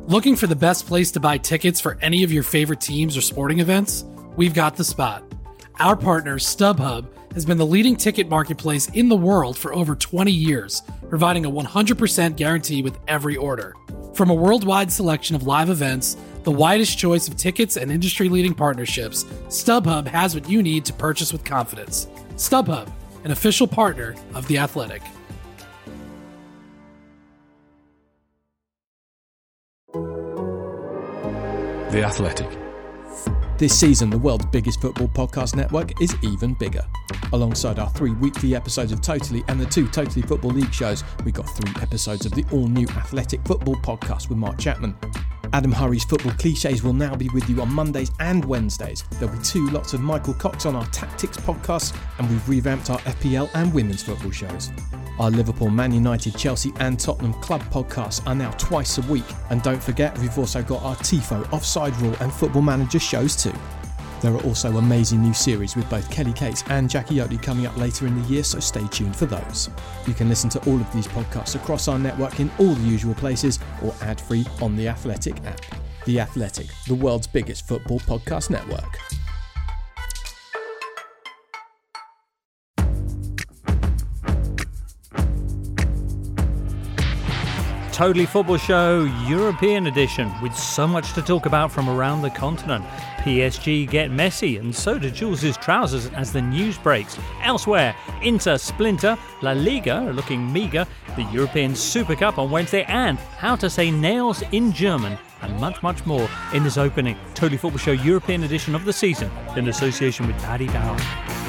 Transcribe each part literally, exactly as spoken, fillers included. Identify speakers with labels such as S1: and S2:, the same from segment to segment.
S1: Looking for the best place to buy tickets for any of your favorite teams or sporting events? We've got the spot. Our partner, StubHub, has been the leading ticket marketplace in the world for over twenty years, providing a one hundred percent guarantee with every order. From a worldwide selection of live events, the widest choice of tickets and industry-leading partnerships, StubHub has what you need to purchase with confidence. StubHub, an official partner of The Athletic.
S2: The Athletic.
S3: This season, the world's biggest football podcast network is even bigger. Alongside our three weekly episodes of Totally and the two Totally Football League shows, we got three episodes of the all-new Athletic Football podcast with Mark Chapman. Adam Hurrey's Football Clichés will now be with you on Mondays and Wednesdays. There'll be two lots of Michael Cox on our Tactics podcast, and we've revamped our F P L and women's football shows. Our Liverpool, Man United, Chelsea and Tottenham club podcasts are now twice a week. And don't forget, we've also got our Tifo, Offside Rule and Football Manager shows too. There are also amazing new series with both Kelly Cates and Jackie Oatley coming up later in the year, so stay tuned for those. You can listen to all of these podcasts across our network in all the usual places or ad-free on the Athletic app. The Athletic, the world's biggest football podcast network.
S4: Totally Football Show European edition, with so much to talk about from around the continent. P S G get messy, and so do Jules' trousers as the news breaks. Elsewhere, Inter splinter, La Liga are looking meagre, the European Super Cup on Wednesday, and how to say nails in German, and much, much more in this opening Totally Football Show European edition of the season in association with Paddy Power.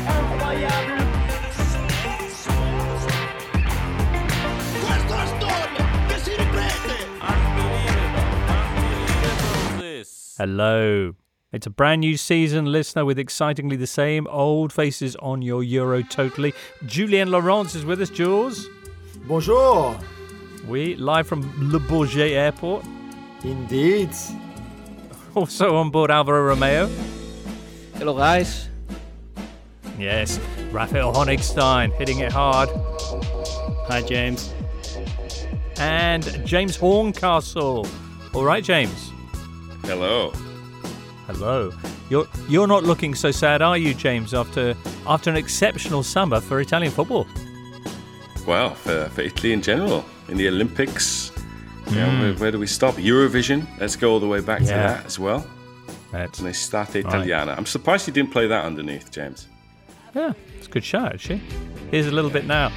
S4: Hello. It's a brand new season, listener, with excitingly the same old faces on your Euro Totally. Julien Laurence is with us, Jules.
S5: Bonjour.
S4: We live from Le Bourget Airport.
S5: Indeed.
S4: Also on board Alvaro Romeo.
S6: Hello, guys.
S4: Yes, Raphael Honigstein hitting it hard.
S6: Hi, James.
S4: And James Horncastle. All right, James.
S7: Hello.
S4: Hello. You're you're not looking so sad, are you, James, after after an exceptional summer for Italian football?
S7: Well, for, for Italy in general, in the Olympics,
S4: Mm.
S7: you know, where, where do we stop? Eurovision, let's go all the way back
S4: Yeah.
S7: to that as well.
S4: That's
S7: Un'estate italiana. I'm surprised you didn't play that underneath, James.
S4: Yeah, it's a good show, actually. Here's a little bit now.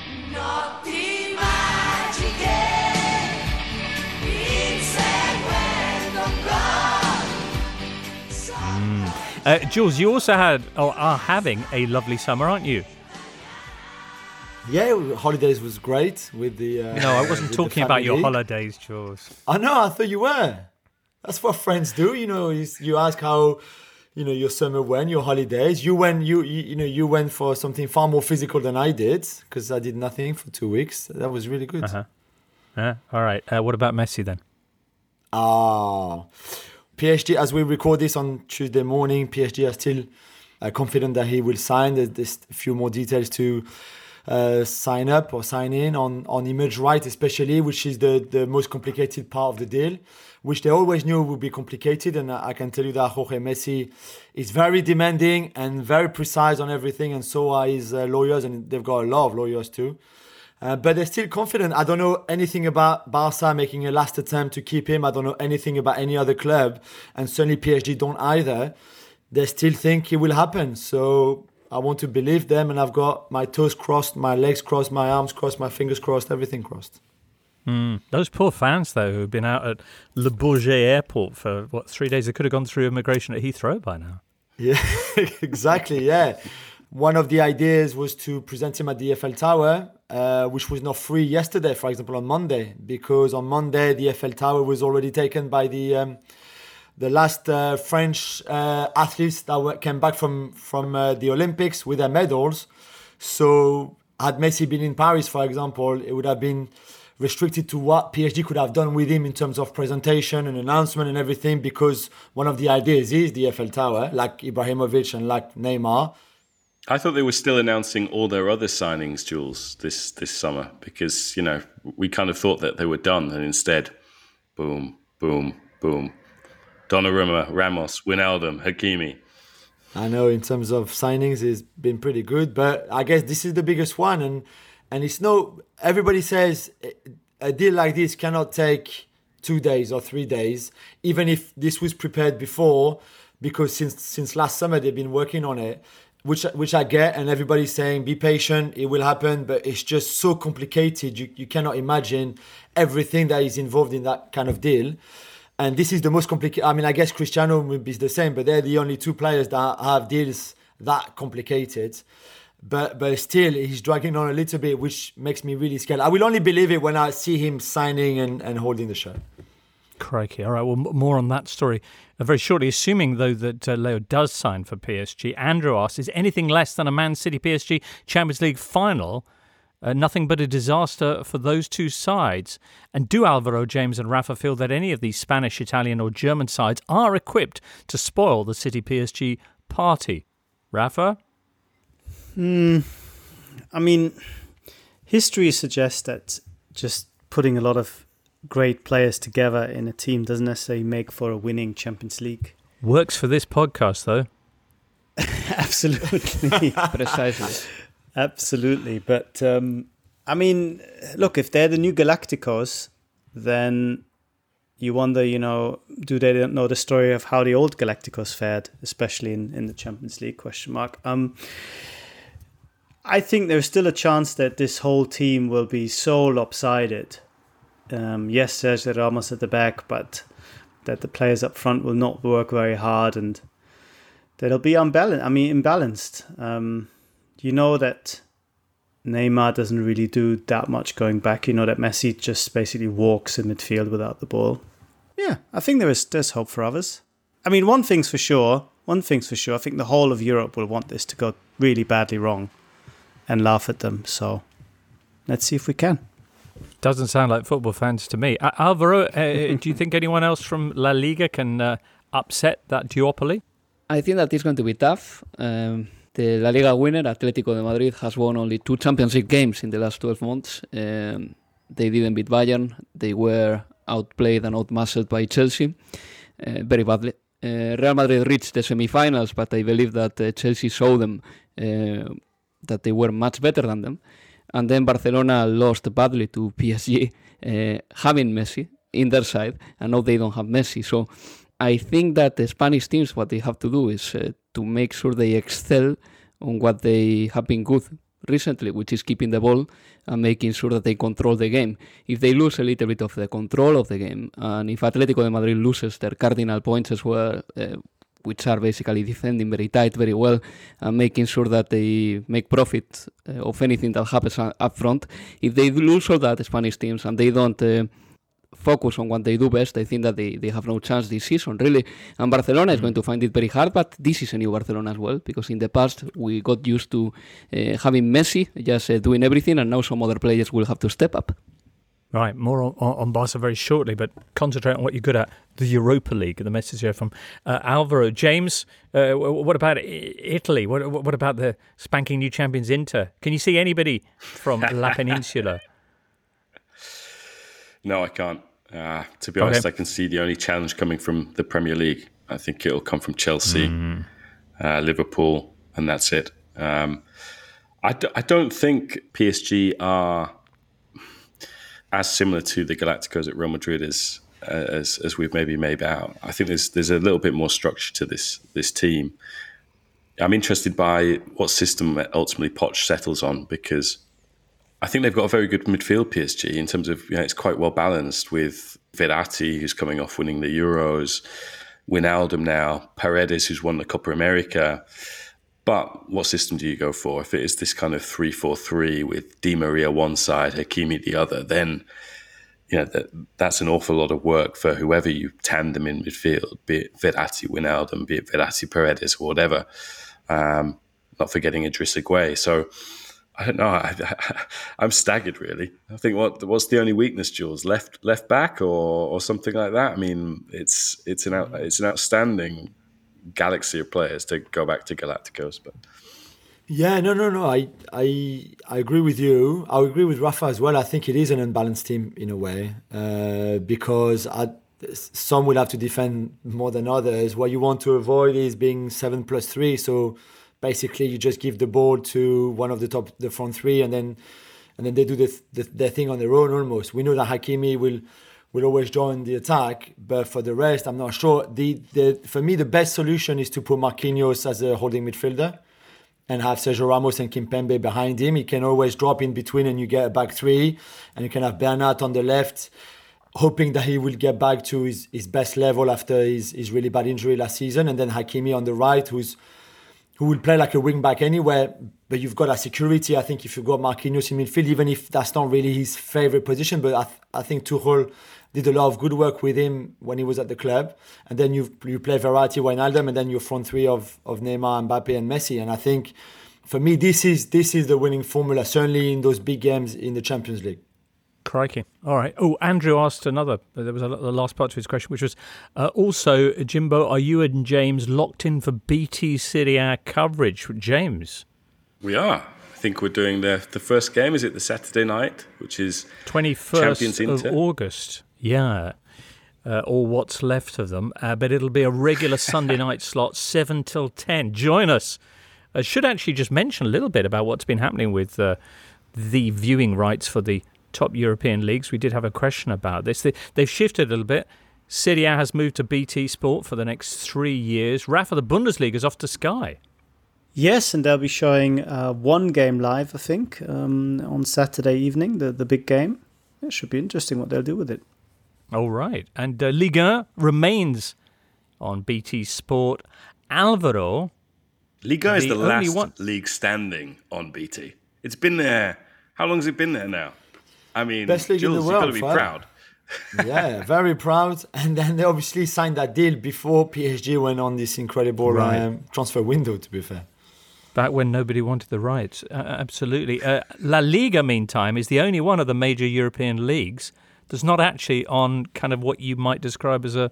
S4: Mm. Uh, Jules, you also had or are having a lovely summer, aren't you?
S5: Yeah, holidays was great with the. Uh,
S4: No, I wasn't
S5: with
S4: talking
S5: the
S4: about your
S5: family.
S4: holidays, Jules.
S5: I know. I thought you were. That's what friends do. You know, you, you ask how, you know, your summer went, your holidays. You went. You, you you know you went for something far more physical than I did, because I did nothing for two weeks. That was really good.
S4: Uh-huh. Uh, all right. Uh, what about Messi then?
S5: Ah, P S G, as we record this on Tuesday morning, P S G are still uh, confident that he will sign. There's, there's a few more details to uh, sign up or sign in on, on image right, especially, which is the, the most complicated part of the deal, which they always knew would be complicated. And I can tell you that Jorge Messi is very demanding and very precise on everything, and so are his uh, lawyers, and they've got a lot of lawyers too. Uh, but they're still confident. I don't know anything about Barca making a last attempt to keep him. I don't know anything about any other club. And certainly P S G don't either. They still think it will happen. So I want to believe them. And I've got my toes crossed, my legs crossed, my arms crossed, my fingers crossed, everything crossed.
S4: Mm. Those poor fans, though, who've been out at Le Bourget Airport for, what, three days? They could have gone through immigration at Heathrow by now.
S5: Yeah, exactly, yeah. One of the ideas was to present him at the Eiffel Tower, uh, which was not free yesterday, for example, on Monday, because on Monday the Eiffel Tower was already taken by the um, the last uh, French uh, athletes that were, came back from from uh, the Olympics with their medals. So had Messi been in Paris, for example, it would have been restricted to what P S G could have done with him in terms of presentation and announcement and everything, because one of the ideas is the Eiffel Tower, like Ibrahimovic and like Neymar.
S7: I thought they were still announcing all their other signings, Jules, this this summer, because, you know, we kind of thought that they were done, and instead, boom, boom, boom. Donnarumma, Ramos, Wijnaldum, Hakimi.
S5: I know in terms of signings, it's been pretty good, but I guess this is the biggest one. And and it's no, everybody says a deal like this cannot take two days or three days, even if this was prepared before, because since since last summer they've been working on it, which which I get, and everybody's saying be patient, it will happen, but it's just so complicated. You you cannot imagine everything that is involved in that kind of deal. And this is the most complicated. I mean, I guess Cristiano will be the same, but they're the only two players that have deals that complicated. But but still, he's dragging on a little bit, which makes me really scared. I will only believe it when I see him signing and, and holding the shirt.
S4: Crikey. All right, well, more on that story uh, very shortly. Assuming, though, that uh, Leo does sign for P S G, Andrew asks, is anything less than a Man City P S G Champions League final uh, nothing but a disaster for those two sides? And do Alvaro, James and Rafa feel that any of these Spanish, Italian or German sides are equipped to spoil the City P S G party? Rafa?
S6: Hmm. I mean, history suggests that just putting a lot of great players together in a team doesn't necessarily make for a winning Champions League.
S4: Works for this podcast, though.
S6: Absolutely.
S8: Precisely.
S6: Absolutely. But, um, I mean, look, if they're the new Galacticos, then you wonder, you know, do they not know the story of how the old Galacticos fared, especially in, in the Champions League, question mark. Um, I think there's still a chance that this whole team will be so lopsided. Um, yes, Sergio Ramos at the back, but that the players up front will not work very hard and that it'll be unbalanced. I mean, imbalanced. Um, you know that Neymar doesn't really do that much going back. You know that Messi just basically walks in midfield without the ball. Yeah, I think there is there's hope for others. I mean, one thing's for sure. One thing's for sure. I think the whole of Europe will want this to go really badly wrong and laugh at them. So let's see if we can.
S4: Doesn't sound like football fans to me. Uh, Alvaro, uh, do you think anyone else from La Liga can uh, upset that duopoly?
S8: I think that it's going to be tough. Um, the La Liga winner, Atletico de Madrid, has won only two Champions League games in the last twelve months. Um, they didn't beat Bayern. They were outplayed and outmuscled by Chelsea uh, very badly. Uh, Real Madrid reached the semi-finals, but I believe that uh, Chelsea showed them uh, that they were much better than them. And then Barcelona lost badly to P S G, uh, having Messi in their side, and now they don't have Messi. So I think that the Spanish teams, what they have to do is uh, to make sure they excel on what they have been good recently, which is keeping the ball and making sure that they control the game. If they lose a little bit of the control of the game, and if Atletico de Madrid loses their cardinal points as well, uh, which are basically defending very tight, very well, and making sure that they make profit uh, of anything that happens up front. If they lose all that, Spanish teams, and they don't uh, focus on what they do best, I think that they, they have no chance this season, really. And Barcelona mm. is going to find it very hard, but this is a new Barcelona as well, because in the past we got used to uh, having Messi just uh, doing everything, and now some other players will have to step up.
S4: Right, more on, on Barca very shortly, but concentrate on what you're good at, the Europa League. The message here from uh, Alvaro. James, uh, what about Italy? What, what about the spanking new champions Inter? Can you see anybody from La Peninsula?
S7: No, I can't. Uh, to be honest,
S4: okay.
S7: I can see the only challenge coming from the Premier League. I think it'll come from Chelsea, mm. uh, Liverpool, and that's it. Um, I, d- I don't think P S G are as similar to the Galacticos at Real Madrid as, as as we've maybe made out. I think there's there's a little bit more structure to this this team. I'm interested by what system ultimately Poch settles on, because I think they've got a very good midfield, P S G, in terms of, you know, it's quite well balanced with Verratti, who's coming off winning the Euros, Wijnaldum now, Paredes, who's won the Copa America. But what system do you go for? If it is this kind of three four three with Di Maria one side, Hakimi the other, then, you know, that, that's an awful lot of work for whoever you tandem in midfield, be it Verratti, Wijnaldum, be it Verratti, Paredes, or whatever. Um, not forgetting Idrissa Gueye. So I don't know. I, I, I'm staggered, really. I think what what's the only weakness, Jules? Left left back or or something like that. I mean, it's it's an out, it's an outstanding galaxy of players to go back to Galacticos, but
S5: yeah, no, no, no. I, I, I agree with you. I agree with Rafa as well. I think it is an unbalanced team in a way, uh, because I, some will have to defend more than others. What you want to avoid is being seven plus three. So basically, you just give the ball to one of the top, the front three, and then and then they do the, the, their thing on their own almost. We know that Hakimi will will always join the attack, but for the rest, I'm not sure. The the for me, the best solution is to put Marquinhos as a holding midfielder and have Sergio Ramos and Kimpembe behind him. He can always drop in between, and you get a back three, and you can have Bernat on the left, hoping that he will get back to his, his best level after his, his really bad injury last season, and then Hakimi on the right, who's who will play like a wing back anywhere, but you've got a security. I think if you've got Marquinhos in midfield, even if that's not really his favourite position, but I, th- I think Tuchel did a lot of good work with him when he was at the club. And then you you play Verratti, Wijnaldum, and then your front three of, of Neymar, Mbappe and Messi. And I think, for me, this is this is the winning formula, certainly in those big games in the Champions League.
S4: Crikey. All right. Oh, Andrew asked another, there was a, the last part to his question, which was uh, also, Jimbo, are you and James locked in for B T Serie A coverage? James?
S7: We are. I think we're doing the the first game. Is it the Saturday night, which is
S4: twenty-first
S7: Champions Inter?
S4: Of August. Yeah. Uh, or what's left of them. Uh, but it'll be a regular Sunday night slot, seven till ten. Join us. I should actually just mention a little bit about what's been happening with uh, the viewing rights for the top European leagues. We did have a question about this. They, they've shifted a little bit. Serie A has moved to B T Sport for the next three years. Rafa, the Bundesliga is off to Sky.
S6: Yes, and they'll be showing uh, one game live, I think, um, on Saturday evening, the, the big game. It should be interesting what they'll do with it.
S4: All right. And uh, Ligue one remains on B T Sport. Alvaro.
S7: Ligue one is the, the last
S4: one...
S7: league standing on B T. It's been there. How long has it been there now? I mean,
S5: best league
S7: Jules,
S5: in the world,
S7: you've got to be proud.
S5: Yeah, very proud. And then they obviously signed that deal before P S G went on this incredible
S4: right.
S5: um, transfer window, to be fair.
S4: Back when nobody wanted the rights. Uh, absolutely. Uh, La Liga, meantime, is the only one of the major European leagues that's not actually on kind of what you might describe as a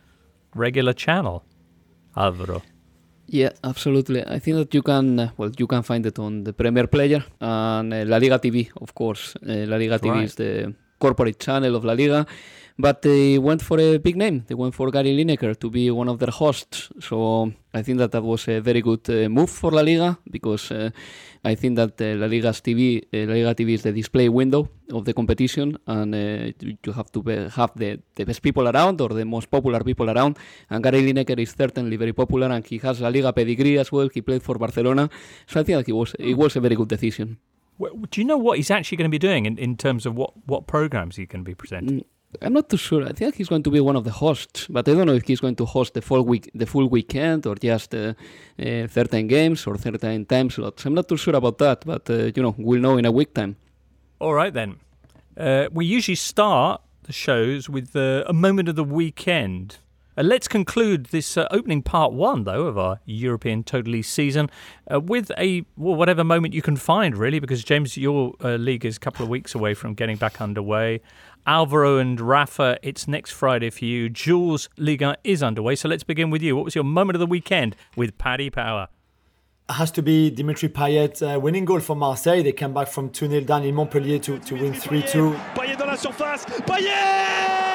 S4: regular channel. Alvaro.
S8: Yeah, absolutely. I think that you can, uh, well, you can find it on the Premier Player and uh, La Liga T V, of course. Uh, La Liga T V right. is the corporate channel of La Liga, but they went for a big name. They went for Gary Lineker to be one of their hosts. So I think that that was a very good uh, move for La Liga, because uh, I think that uh, La Liga's T V, uh, La Liga T V is the display window of the competition, and uh, you have to be, have the, the best people around, or the most popular people around. And Gary Lineker is certainly very popular, and he has La Liga pedigree as well. He played for Barcelona, so I think that he was it was a very good decision.
S4: Do you know what he's actually going to be doing in, in terms of what, what programs he can be presenting?
S8: I'm not too sure. I think he's going to be one of the hosts, but I don't know if he's going to host the full week, the full weekend, or just uh, uh, certain games or certain time slots. I'm not too sure about that, but uh, you know, we'll know in a week time.
S4: All right then. Uh, we usually start the shows with uh, a moment of the weekend. Uh, let's conclude this uh, opening part one, though, of our European Totally season uh, with a well, whatever moment you can find, really, because, James, your uh, league is a couple of weeks away from getting back underway. Alvaro and Rafa, it's next Friday for you. Jules, Liga is underway, so let's begin with you. What was your moment of the weekend with Paddy Power?
S5: It has to be Dimitri Payet uh, winning goal for Marseille. They came back from two nil down in Montpellier to, to win three two.
S9: Payet dans la surface. Payet!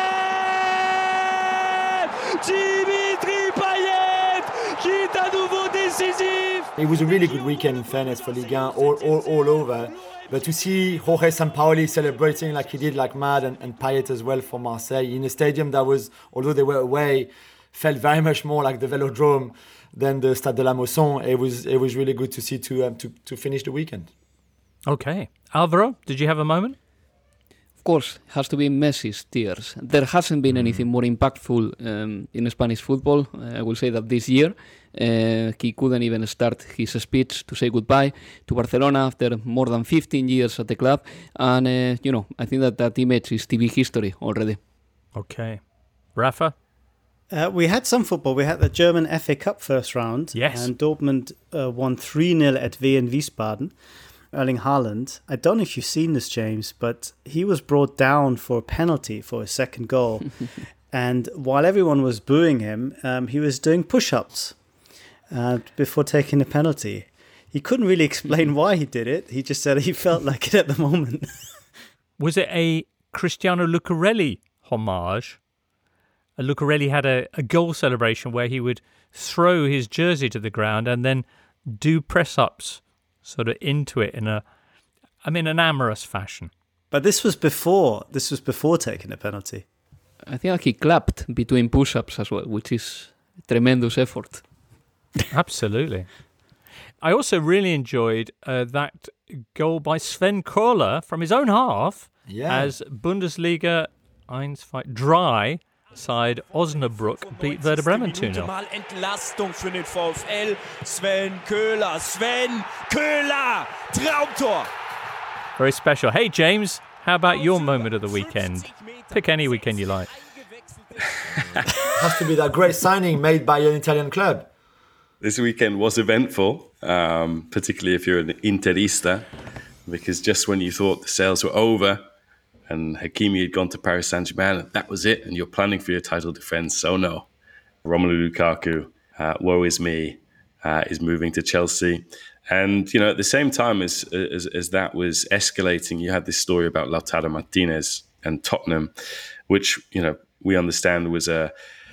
S9: Dimitri Payet qui est à nouveau décisif.
S5: It was a really good weekend, in fairness, for Ligue one, all, all, all over. But to see Jorge Sampaoli celebrating like he did like mad, and, and Payet as well for Marseille, in a stadium that was, although they were away, felt very much more like the Velodrome than the Stade de la Mosson. It was it was really good to see to um, to, to finish the weekend.
S4: Okay. Alvaro, did you have a moment?
S8: Of course, it has to be Messi's tears. There hasn't been anything more impactful um, in Spanish football. Uh, I will say that this year uh, he couldn't even start his speech to say goodbye to Barcelona after more than fifteen years at the club. And, uh, you know, I think that that image is T V history already.
S4: Okay. Rafa?
S6: Uh, we had some football. We had the German F A Cup first round.
S4: Yes.
S6: And Dortmund uh, won three nil at Wien Wiesbaden. Erling Haaland, I don't know if you've seen this, James, but he was brought down for a penalty for his second goal. And while everyone was booing him, um, he was doing push-ups uh, before taking the penalty. He couldn't really explain why he did it. He just said he felt like it at the moment.
S4: Was it a Cristiano Lucarelli homage? Lucarelli had a, a goal celebration where he would throw his jersey to the ground and then do press-ups sort of into it in a, I mean, an amorous fashion.
S6: But this was before, this was before taking a penalty.
S8: I think like he clapped between push-ups as well, which is a tremendous effort.
S4: Absolutely. I also really enjoyed uh, that goal by Sven Köhler from his own half
S5: yeah.
S4: as Bundesliga eins dry side Osnabrück beat Werder Bremen two nil.
S9: Mal Entlastung für den VfL. Sven Köhler, Sven Köhler, Traumtor.
S4: Very special. Hey, James, how about your moment of the weekend? Pick any weekend you like.
S5: Has to be that great signing made by an Italian club.
S7: This weekend was eventful, um, particularly if you're an Interista, because just when you thought the sales were over and Hakimi had gone to Paris Saint-Germain, that was it, and you're planning for your title defence. So no, Romelu Lukaku, uh, woe is me, uh, is moving to Chelsea. And, you know, at the same time as, as as that was escalating, you had this story about Lautaro Martinez and Tottenham, which, you know, we understand was a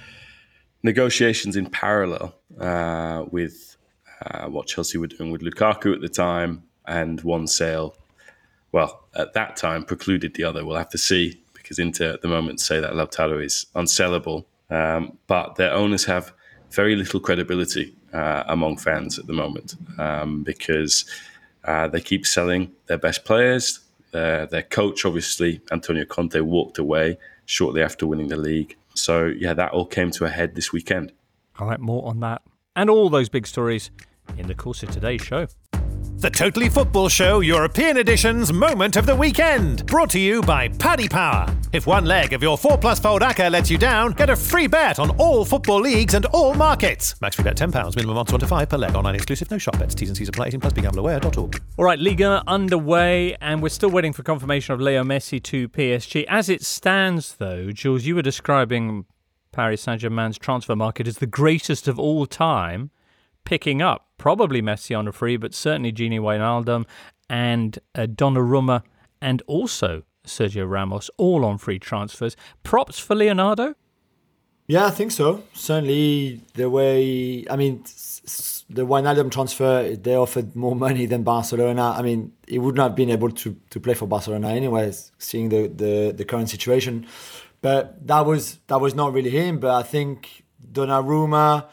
S7: negotiations in parallel uh, with uh, what Chelsea were doing with Lukaku at the time, and one sale, well, at that time precluded the other. We'll have to see, because Inter at the moment say that Lautaro is unsellable, um, but their owners have very little credibility uh, among fans at the moment um, because uh, they keep selling their best players. Uh, their coach, obviously, Antonio Conte, walked away shortly after winning the league. So, yeah, that all came to a head this weekend.
S4: All right, more on that and all those big stories in the course of today's show.
S10: The Totally Football Show European Edition's Moment of the Weekend, brought to you by Paddy Power. If one leg of your four plus fold A C C A lets you down, get a free bet on all football leagues and all markets. Max free bet ten pounds, minimum odds one to five per leg, online exclusive, no shop bets, T's and C's apply, eighteen plus, be gamble aware dot org.
S4: All right, Liga underway, and we're still waiting for confirmation of Leo Messi to P S G. As it stands, though, Jules, you were describing Paris Saint-Germain's transfer market as the greatest of all time, picking up probably Messi on a free, but certainly Gini Wijnaldum and uh, Donnarumma and also Sergio Ramos, all on free transfers. Props for Leonardo?
S5: Yeah, I think so. Certainly the way, I mean, the Wijnaldum transfer, they offered more money than Barcelona. I mean, he would not have been able to, to play for Barcelona anyways, seeing the, the, the current situation. But that was that was not really him. But I think Donnarumma,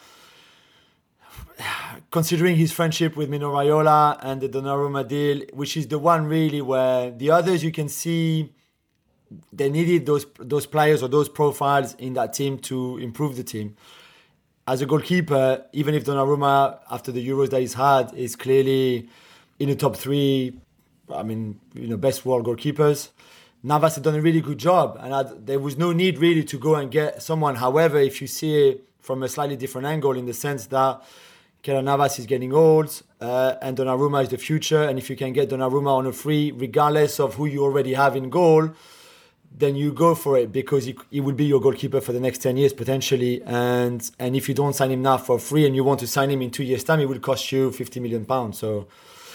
S5: considering his friendship with Mino Raiola and the Donnarumma deal, which is the one really where the others you can see they needed those those players or those profiles in that team to improve the team. As a goalkeeper, even if Donnarumma, after the Euros that he's had, is clearly in the top three, I mean, you know, best world goalkeepers, Navas had done a really good job, and I'd, there was no need really to go and get someone. However, if you see it from a slightly different angle, in the sense that Keylor Navas is getting old uh, and Donnarumma is the future, and if you can get Donnarumma on a free, regardless of who you already have in goal, then you go for it, because he, he will be your goalkeeper for the next ten years potentially. And and if you don't sign him now for free and you want to sign him in two years' time, it will cost you fifty million pounds. So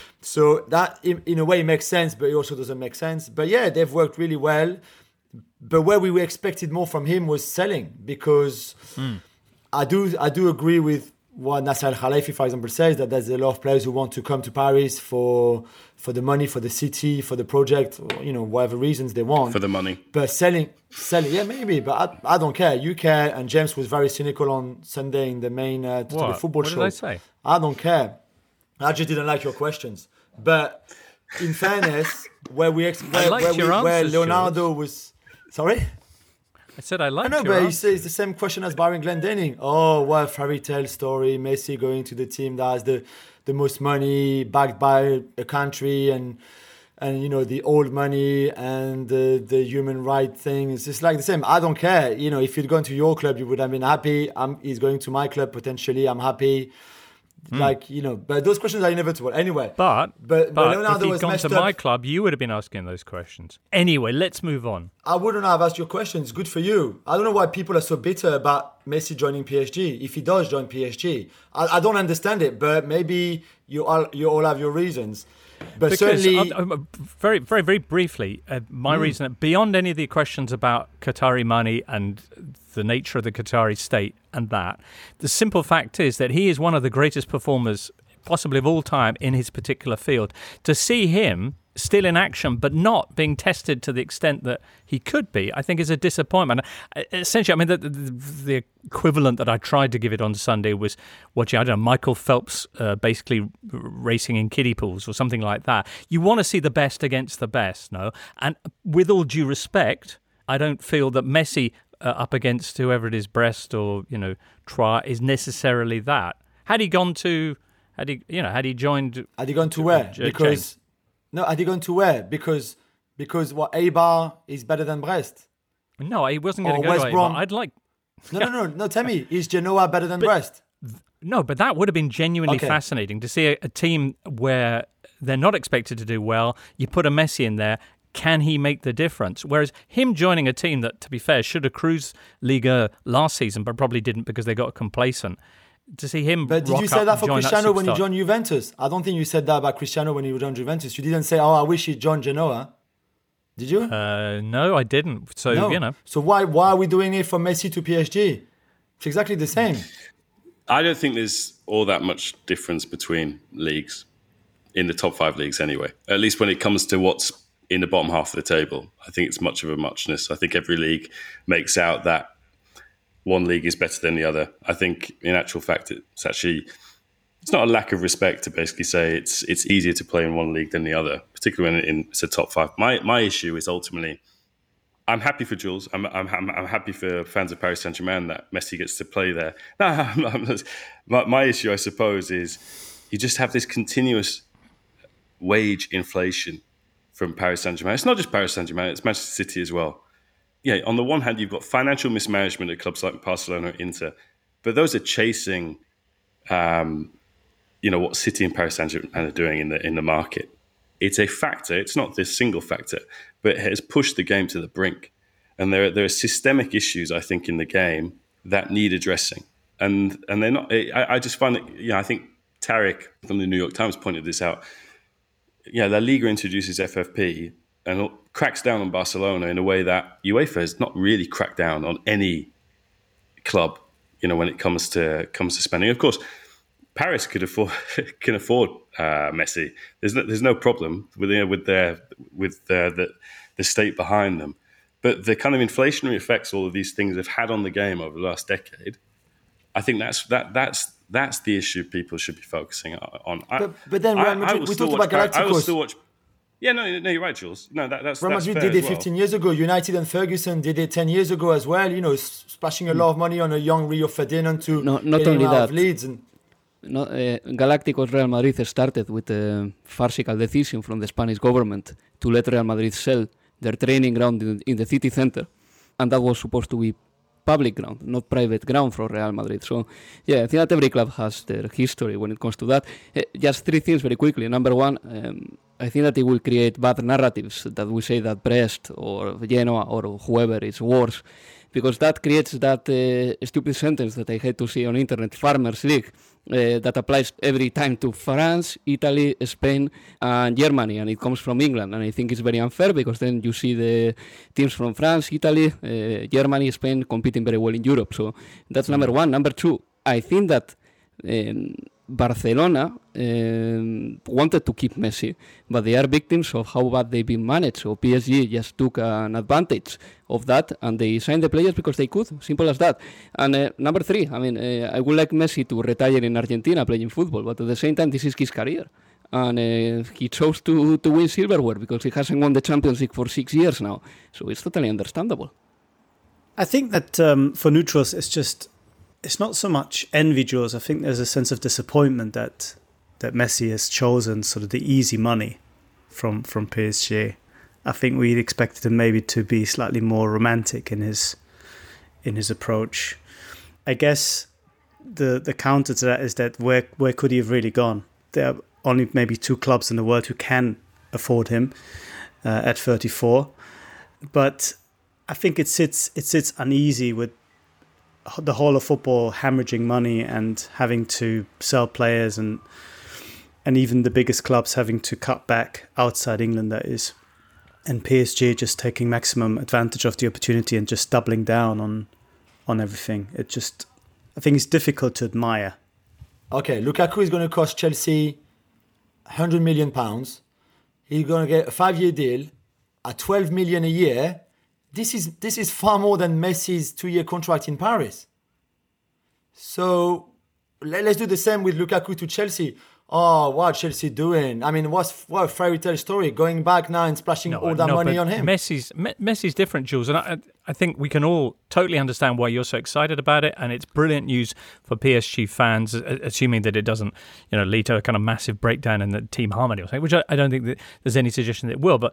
S5: so that in, in a way makes sense, but it also doesn't make sense. But yeah, they've worked really well. But where we expected more from him was selling, because mm. I do I do agree with what Nasser Al-Khelaifi, for example, says, that there's a lot of players who want to come to Paris for for the money, for the city, for the project, or, you know, whatever reasons they want.
S7: For the money.
S5: But selling, selling, yeah, maybe, but I, I don't care. You care, and James was very cynical on Sunday in the main uh,
S4: what?
S5: football
S4: what
S5: show.
S4: What did I say?
S5: I don't care. I just didn't like your questions. But in fairness, where we ex- where,
S4: I
S5: where,
S4: your
S5: we,
S4: answers,
S5: where Leonardo
S4: George.
S5: was, sorry.
S4: I said I like.
S5: I know, but he says it's the same question as Byron Glendenning. Oh, what a fairy tale story! Messi going to the team that has the, the most money, backed by a country, and and you know the old money and the the human right thing. It's just like the same. I don't care. You know, if he'd gone to your club, you would have been happy. I'm, he's going to my club potentially. I'm happy. Mm. Like, you know, but those questions are inevitable anyway.
S4: But,
S5: but,
S4: but,
S5: but Leonardo
S4: if he'd
S5: was
S4: gone
S5: messed
S4: to
S5: up.
S4: my club, you would have been asking those questions. Anyway, let's move on.
S5: I wouldn't have asked your questions. Good for you. I don't know why people are so bitter about Messi joining P S G. If he does join P S G, I, I don't understand it. But maybe you all you all have your reasons. But
S4: because,
S5: certainly,
S4: uh, uh, very, very, very briefly, uh, my mm. reason, beyond any of the questions about Qatari money and the nature of the Qatari state and that, the simple fact is that he is one of the greatest performers possibly of all time in his particular field. To see him still in action but not being tested to the extent that he could be, I think is a disappointment. Essentially, I mean, the, the, the equivalent that I tried to give it on Sunday was watching, I don't know, Michael Phelps uh, basically racing in kiddie pools or something like that. You want to see the best against the best, no? And with all due respect, I don't feel that Messi uh, up against whoever it is, Brest or, you know, Troyes, is necessarily that. Had he gone to, had he, you know, had he joined...
S5: Had he gone to, to where? Uh, because... James. No, had he gone to where? Because because what Eibar is better than Brest.
S4: No, he wasn't going to go West to Eibar. I'd like.
S5: No, no, no, no. Tell me, is Genoa better than
S4: but,
S5: Brest?
S4: No, but that would have been genuinely okay. fascinating to see a, a team where they're not expected to do well. You put a Messi in there. Can he make the difference? Whereas him joining a team that, to be fair, should have cruised Liga last season, but probably didn't because they got complacent. To see him,
S5: but did you say that for Cristiano when he joined Juventus? I don't think you said that about Cristiano when he joined Juventus. You didn't say, "Oh, I wish he joined Genoa." Did you?
S4: Uh, no, I didn't. So no. you know.
S5: So why why are we doing it from Messi to P S G? It's exactly the same.
S7: I don't think there's all that much difference between leagues in the top five leagues, anyway. At least when it comes to what's in the bottom half of the table, I think it's much of a muchness. I think every league makes out that one league is better than the other. I think in actual fact, it's actually, it's not a lack of respect to basically say it's it's easier to play in one league than the other, particularly when in, it's a top five. My my issue is ultimately, I'm happy for Jules. I'm I'm I'm happy for fans of Paris Saint-Germain that Messi gets to play there. No, I'm, I'm, my, my issue, I suppose, is you just have this continuous wage inflation from Paris Saint-Germain. It's not just Paris Saint-Germain, it's Manchester City as well. Yeah, on the one hand, you've got financial mismanagement at clubs like Barcelona or Inter, but those are chasing, um, you know, what City and Paris Saint-Germain are doing in the in the market. It's a factor. It's not this single factor, but it has pushed the game to the brink. And there, there are systemic issues, I think, in the game that need addressing. And and they're not. I, I just find that, you know, I think Tarek from the New York Times pointed this out. Yeah, La Liga introduces F F P and cracks down on Barcelona in a way that UEFA has not really cracked down on any club, you know, when it comes to comes to spending. Of course, Paris could afford can afford uh, Messi. There's no, there's no problem with you know, with their with their, the the state behind them. But the kind of inflationary effects all of these things have had on the game over the last decade, I think that's that that's that's the issue people should be focusing on. I,
S5: but, but then Real Madrid, I, I we talked about Galacticos.
S7: I will still watch. Yeah, no, no, you're right, Jules. No, that, that's
S5: Real
S7: that's
S5: Madrid
S7: fair
S5: did it
S7: well.
S5: fifteen years ago. United and Ferguson did it ten years ago as well. You know, splashing a lot of money on a young Rio Ferdinand to
S8: no, not only
S5: out
S8: that.
S5: Of Leeds and
S8: no, uh, Galacticos Real Madrid started with a farcical decision from the Spanish government to let Real Madrid sell their training ground in, in the city centre, and that was supposed to be public ground, not private ground for Real Madrid. So, yeah, I think that every club has their history when it comes to that. Uh, just three things very quickly. Number one, um, I think that it will create bad narratives that we say that Brest or Genoa or whoever is worse, because that creates that uh, stupid sentence that I hate to see on internet, Farmers League, uh, that applies every time to France, Italy, Spain, and Germany, and it comes from England. And I think it's very unfair because then you see the teams from France, Italy, uh, Germany, Spain competing very well in Europe. So that's number one. Number two, I think that um, Barcelona um, wanted to keep Messi, but they are victims of how bad they've been managed. So P S G just took an advantage of that, and they signed the players because they could. Simple as that. And uh, number three, I mean, uh, I would like Messi to retire in Argentina playing football, but at the same time, this is his career. And uh, he chose to, to win silverware because he hasn't won the Champions League for six years now. So it's totally understandable.
S6: I think that um, for neutrals, it's just... It's not so much envy, Jules. I think there's a sense of disappointment that that Messi has chosen sort of the easy money from from P S G. I think we'd expected him maybe to be slightly more romantic in his in his approach. I guess the the counter to that is that where where could he have really gone? There are only maybe two clubs in the world who can afford him uh, at thirty-four, but I think it sits it sits uneasy with the whole of football hemorrhaging money and having to sell players and and even the biggest clubs having to cut back outside England, that is. And P S G just taking maximum advantage of the opportunity and just doubling down on on everything. It just, I think it's difficult to admire.
S5: Okay, Lukaku is going to cost Chelsea one hundred million pounds. He's going to get a five-year deal at twelve million a year. This is this is far more than Messi's two-year contract in Paris. So let's do the same with Lukaku to Chelsea. Oh, what Chelsea doing? I mean, what's what a fairy tale story? Going back now and splashing
S4: no,
S5: all that
S4: no,
S5: money on him.
S4: Messi's Messi's different, Jules, and I, I think we can all totally understand why you're so excited about it, and it's brilliant news for P S G fans, assuming that it doesn't, you know, lead to a kind of massive breakdown in the team harmony or something, which I, I don't think that there's any suggestion that it will. But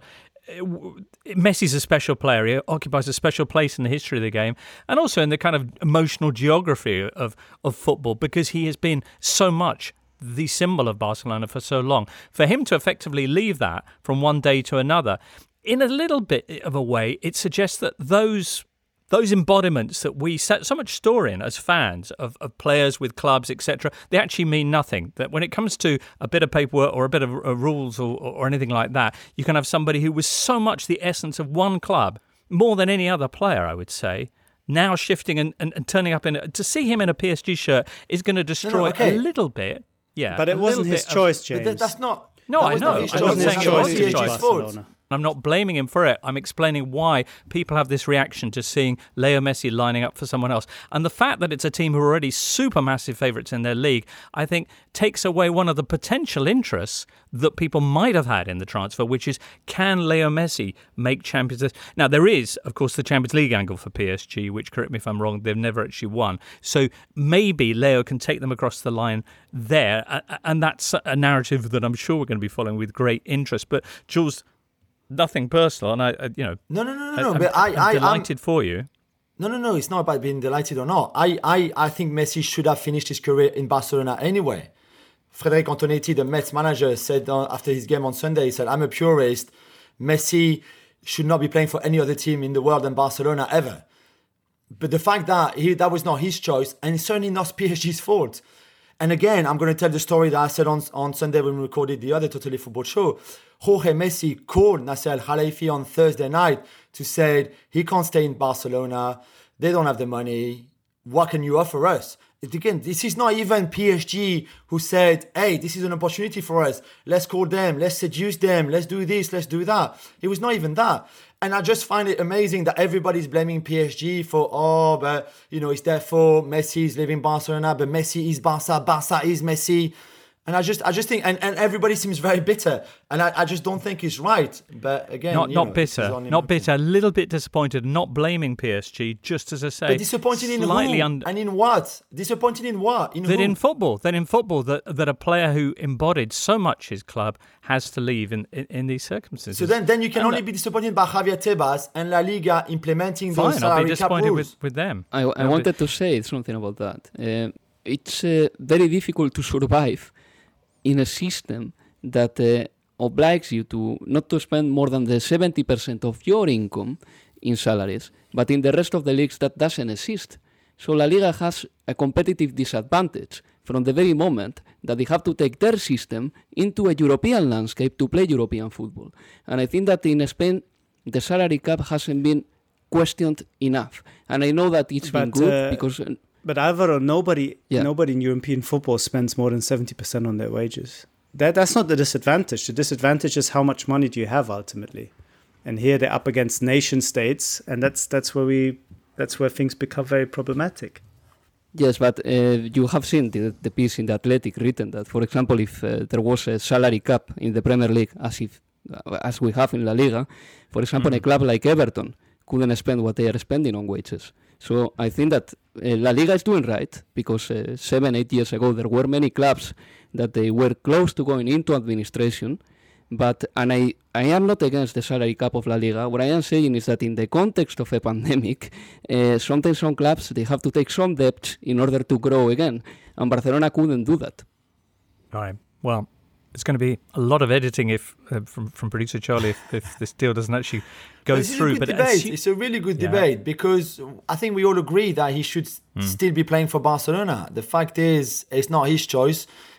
S4: Messi's a special player. He occupies a special place in the history of the game, and also in the kind of emotional geography of of football, because he has been so much the symbol of Barcelona for so long. For him to effectively leave that from one day to another, in a little bit of a way, it suggests that those those embodiments that we set so much store in as fans of, of players with clubs, et cetera, they actually mean nothing. That when it comes to a bit of paperwork or a bit of uh, rules or, or anything like that, you can have somebody who was so much the essence of one club, more than any other player, I would say, now shifting and, and, and turning up in a, to see him in a P S G shirt is going to destroy no, no, okay. a little bit. Yeah,
S6: but it wasn't his choice,
S5: of,
S6: James.
S5: That, that's not.
S4: No,
S5: that
S4: I know.
S5: His
S4: I'm
S5: choice.
S4: not saying it was his
S5: choice.
S4: choice. I'm not blaming him for it. I'm explaining why people have this reaction to seeing Leo Messi lining up for someone else. And the fact that it's a team who are already super massive favourites in their league, I think, takes away one of the potential interests that people might have had in the transfer, which is, can Leo Messi make Champions League? Now, there is, of course, the Champions League angle for P S G, which, correct me if I'm wrong, they've never actually won. So maybe Leo can take them across the line there. And that's a narrative that I'm sure we're going to be following with great interest. But, Jules, nothing personal, and I, I you know,
S5: no, no, no, no,
S4: I,
S5: no. But I,
S4: I'm
S5: I,
S4: delighted
S5: I'm,
S4: for you.
S5: No, no, no. It's not about being delighted or not. I, I, I think Messi should have finished his career in Barcelona anyway. Frédéric Antonetti, the Mets manager, said uh, after his game on Sunday, he said, "I'm a purist. Messi should not be playing for any other team in the world than Barcelona ever." But the fact that he that was not his choice, and it's certainly not P S G's fault. And again, I'm going to tell the story that I said on, on Sunday when we recorded the other Totally Football show. Jorge Messi called Nasser Al-Khelaifi on Thursday night to say he can't stay in Barcelona. They don't have the money. What can you offer us? Again, this is not even P S G who said, hey, this is an opportunity for us. Let's call them. Let's seduce them. Let's do this. Let's do that. It was not even that. And I just find it amazing that everybody's blaming P S G for, oh, but, you know, it's their fault. Messi is leaving Barcelona, but Messi is Barca. Barca is Messi. And I just I just think, and, and everybody seems very bitter. And I, I just don't think it's right. But again,
S4: not,
S5: you
S4: not
S5: know,
S4: bitter, not bitter, a little bit disappointed, not blaming P S G, just as I say.
S5: But disappointed in who? Und- and in what? Disappointed in what? In
S4: that
S5: who?
S4: in football, that in football, that, that a player who embodied so much his club has to leave in, in, in these circumstances.
S5: So then, then you can
S4: and
S5: only be disappointed by Javier Tebas and La Liga implementing
S4: fine,
S5: those salary
S4: I'll be disappointed
S5: cap rules.
S4: with, with them.
S8: I, I wanted to say something about that. Uh, it's uh, very difficult to survive in a system that uh, obliges you to not to spend more than the seventy percent of your income in salaries, but in the rest of the leagues that doesn't exist. So La Liga has a competitive disadvantage from the very moment that they have to take their system into a European landscape to play European football. And I think that in Spain, the salary cap hasn't been questioned enough. And I know that it's
S6: but,
S8: been good
S6: uh,
S8: because... Uh,
S6: But Alvaro, nobody,
S8: yeah.
S6: nobody in European football spends more than seventy percent on their wages. That that's not the disadvantage. The disadvantage is how much money do you have ultimately. And here they're up against nation states, and that's that's where we that's where things become very problematic.
S8: Yes, but uh, you have seen the, the piece in the Athletic written that, for example, if uh, there was a salary cap in the Premier League, as if uh, as we have in La Liga, for example, mm. a club like Everton couldn't spend what they are spending on wages. So I think that uh, La Liga is doing right, because uh, seven, eight years ago there were many clubs that they were close to going into administration. But and I, I am not against the salary cap of La Liga. What I am saying is that in the context of a pandemic, uh, sometimes some clubs, they have to take some debt in order to grow again. And Barcelona couldn't do that.
S4: All right. Well, it's going to be a lot of editing if uh, from from producer Charlie if, if this deal doesn't actually go
S5: it's
S4: through.
S5: A good
S4: but
S5: debate.
S4: you,
S5: it's a really good
S4: yeah.
S5: debate, because I think we all agree that he should mm. still be playing for Barcelona. The fact is, it's not his choice.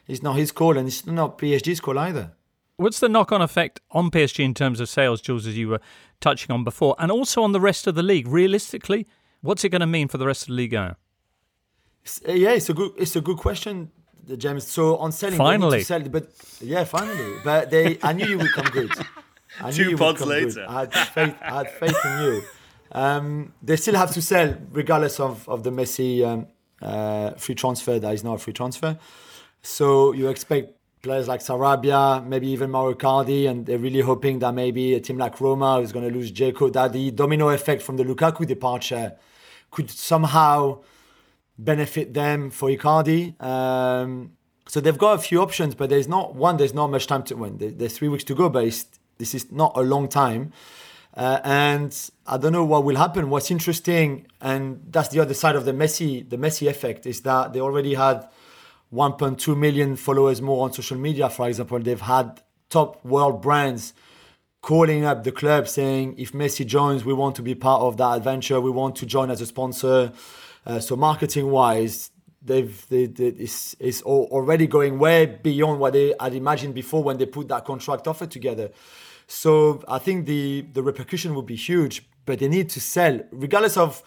S5: it's not his call, and it's not P S G's call either.
S4: What's the knock-on effect on P S G in terms of sales, Jules, as you were touching on before, and also on the rest of the league? Realistically, what's it going to mean for the rest of the league?
S5: It's, yeah, it's a good, it's a good question, James. So on selling,
S4: finally,
S5: they need to sell, but yeah, finally. But they, I knew you would come good. I knew
S7: Two
S5: you
S7: pods
S5: would come
S7: later,
S5: good. I had faith. I had faith in you. Um, they still have to sell, regardless of of the Messi um, uh, free transfer. That is not a free transfer. So you expect players like Sarabia, maybe even Mauro Icardi, and they're really hoping that maybe a team like Roma is going to lose Dzeko, that the domino effect from the Lukaku departure could somehow benefit them for Icardi. Um, so they've got a few options, but there's not one, there's not much time to win. There's three weeks to go, but it's, this is not a long time. Uh, and I don't know what will happen. What's interesting, and that's the other side of the Messi, the Messi effect, is that they already had one point two million followers more on social media, for example. They've had top world brands calling up the club saying, if Messi joins, we want to be part of that adventure. We want to join as a sponsor. Uh, so marketing-wise, they've they, they, it's, it's already going way beyond what they had imagined before when they put that contract offer together. So I think the, the repercussion would be huge, but they need to sell, regardless of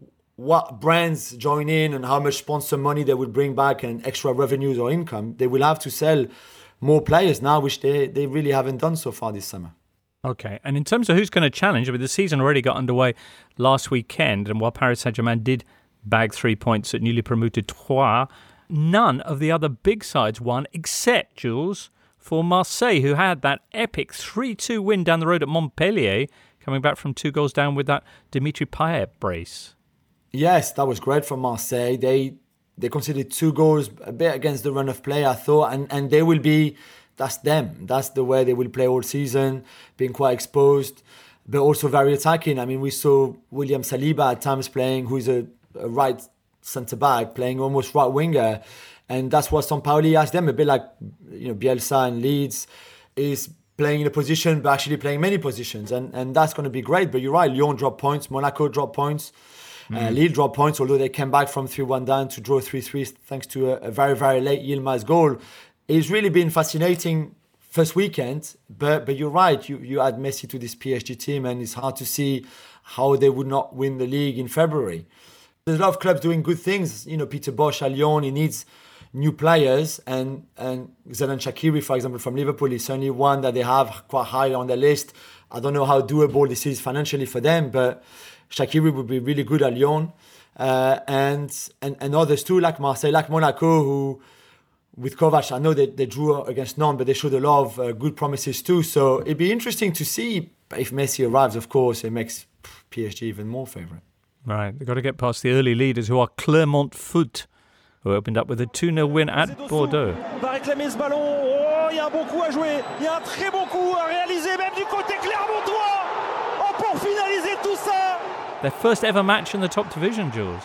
S5: what brands join in and how much sponsor money they will bring back and extra revenues or income. They will have to sell more players now, which they, they really haven't done so far this summer.
S4: Okay, and in terms of who's going to challenge, I mean, the season already got underway last weekend, and while Paris Saint-Germain did bag three points at newly promoted Troyes, none of the other big sides won, except, Jules, for Marseille, who had that epic three two win down the road at Montpellier, coming back from two goals down with that Dimitri Payet brace.
S5: Yes, that was great from Marseille. They they conceded two goals, a bit against the run of play, I thought, and, and they will be, that's them. That's the way they will play all season, being quite exposed, but also very attacking. I mean, we saw William Saliba at times playing, who's a, a right centre-back, playing almost right winger, and that's what Sampaoli asked them, a bit like, you know, Bielsa and Leeds, is playing in a position, but actually playing many positions, and, and that's going to be great. But you're right, Lyon dropped points, Monaco dropped points, Uh, Lille dropped points, although they came back from three one down to draw three three thanks to a, a very, very late Yilmaz goal. It's really been fascinating first weekend, but but you're right, you, you add Messi to this P S G team and it's hard to see how they would not win the league in February. There's a lot of clubs doing good things. You know, Peter Bosz at Lyon, he needs new players, and, and Xherdan Shaqiri, for example, from Liverpool, is certainly one that they have quite high on their list. I don't know how doable this is financially for them, but Shaqiri would be really good at Lyon, uh, and, and and others too, like Marseille, like Monaco, who with Kovac, I know they, they drew against Nantes, but they showed a lot of uh, good promises too. So it'd be interesting to see if Messi arrives. Of course, it makes P S G even more favourite.
S4: Right, they've got to get past the early leaders, who are Clermont Foot, who opened up with a two nil win at Bordeaux.
S9: Va réclamer ce ballon. Oh, il y a un bon coup à jouer. Il y a un très bon coup à réaliser, même du côté clermontois. Oh, pour finaliser tout ça.
S4: Their first ever match in the top division, Jules.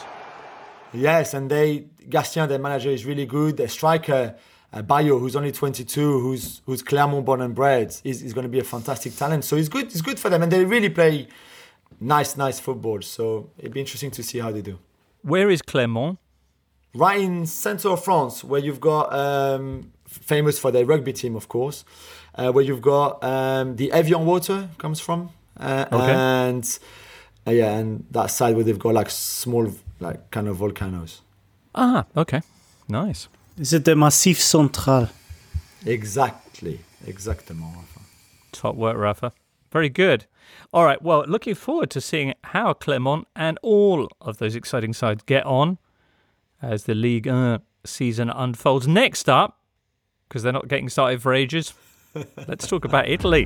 S5: Yes, and they Gastien, their manager, is really good. Their striker, uh, Bayo, who's only twenty-two, who's who's Clermont born and bred, is, is going to be a fantastic talent. So it's good. It's good for them, and they really play nice, nice football. So it'd be interesting to see how they do.
S4: Where is Clermont?
S5: Right in centre of France, where you've got um, famous for their rugby team, of course, uh, where you've got um, the Evian water comes from, uh,
S4: okay.
S5: and. Uh, yeah, and that side where they've got like small, like kind of volcanoes.
S4: Ah, okay. Nice.
S6: Is it the Massif Central?
S5: Exactly. Exactement, Rafa.
S4: Top work, Rafa. Very good. All right, well, looking forward to seeing how Clermont and all of those exciting sides get on as the Ligue one season unfolds. Next up, because they're not getting started for ages, let's talk about Italy.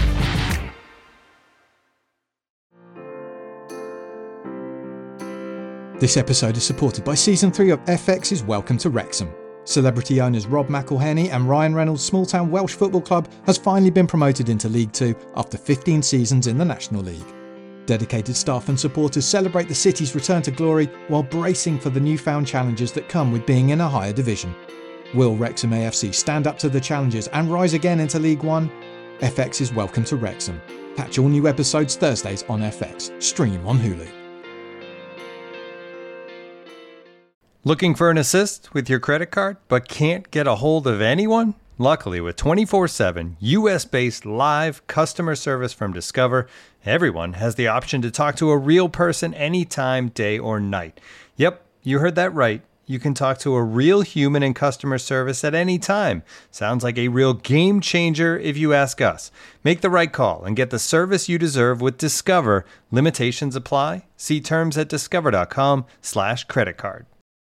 S3: This episode is supported by Season three of F X's Welcome to Wrexham. Celebrity owners Rob McElhenney and Ryan Reynolds' small-town Welsh football club has finally been promoted into League Two after fifteen seasons in the National League. Dedicated staff and supporters celebrate the city's return to glory while bracing for the newfound challenges that come with being in a higher division. Will Wrexham A F C stand up to the challenges and rise again into League One? F X's Welcome to Wrexham. Catch all new episodes Thursdays on F X. Stream on Hulu.
S11: Looking for an assist with your credit card, but can't get a hold of anyone? Luckily, with twenty-four seven U S-based live customer service from Discover, everyone has the option to talk to a real person anytime, day or night. Yep, you heard that right. You can talk to a real human in customer service at any time. Sounds like a real game changer if you ask us. Make the right call and get the service you deserve with Discover. Limitations apply. See terms at discover.com slash credit card.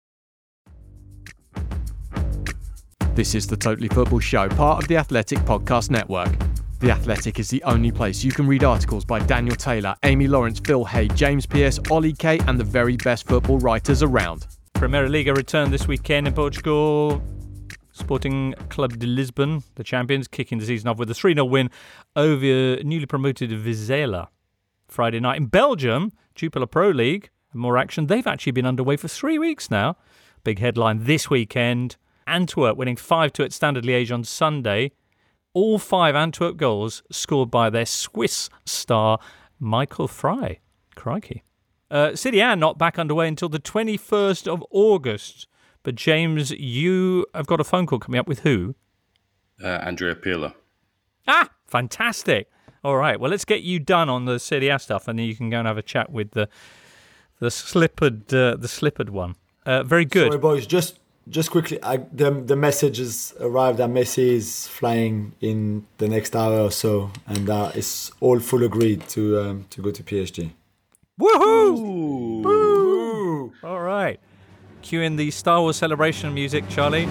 S3: This is the Totally Football Show, part of the Athletic Podcast Network. The Athletic is the only place you can read articles by Daniel Taylor, Amy Lawrence, Phil Hay, James Pearce, Ollie Kay, and the very best football writers around.
S4: Primeira Liga returned this weekend in Portugal. Sporting Club de Lisbon, the champions, kicking the season off with a three nil win over newly promoted Vizela Friday night. In Belgium, Jupiler Pro League, more action. They've actually been underway for three weeks now. Big headline this weekend. Antwerp winning five two at Standard Liège on Sunday. All five Antwerp goals scored by their Swiss star, Michael Frey. Crikey. Uh, City are not back underway until the twenty-first of August. But James, you have got a phone call coming up with who?
S7: Uh, Andrea Pirlo.
S4: Ah, fantastic. All right, well, let's get you done on the Serie A stuff, and then you can go and have a chat with the the slippered uh, the slippered one. Uh, very good.
S5: Sorry, boys, just just quickly, I, the the message has arrived that Messi is flying in the next hour or so, and uh, it's all full agreed to um, to go to P S G.
S4: Woohoo! Woo! All right. Cue in the Star Wars celebration music, Charlie.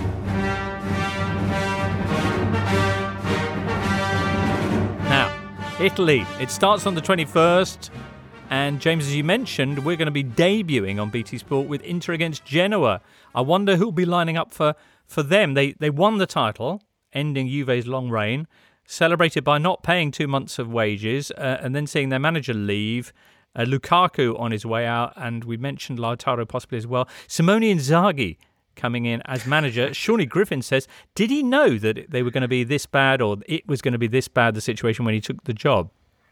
S4: Now, Italy. It starts on the twenty-first. And James, as you mentioned, we're going to be debuting on B T Sport with Inter against Genoa. I wonder who'll be lining up for, for them. They they won the title, ending Juve's long reign, celebrated by not paying two months of wages, uh, and then seeing their manager leave. Uh, Lukaku on his way out, and we mentioned Lautaro possibly as well. Simone Inzaghi coming in as manager. Shawnee Griffin says, did he know that they were going to be this bad, or it was going to be this bad, the situation when he took the job?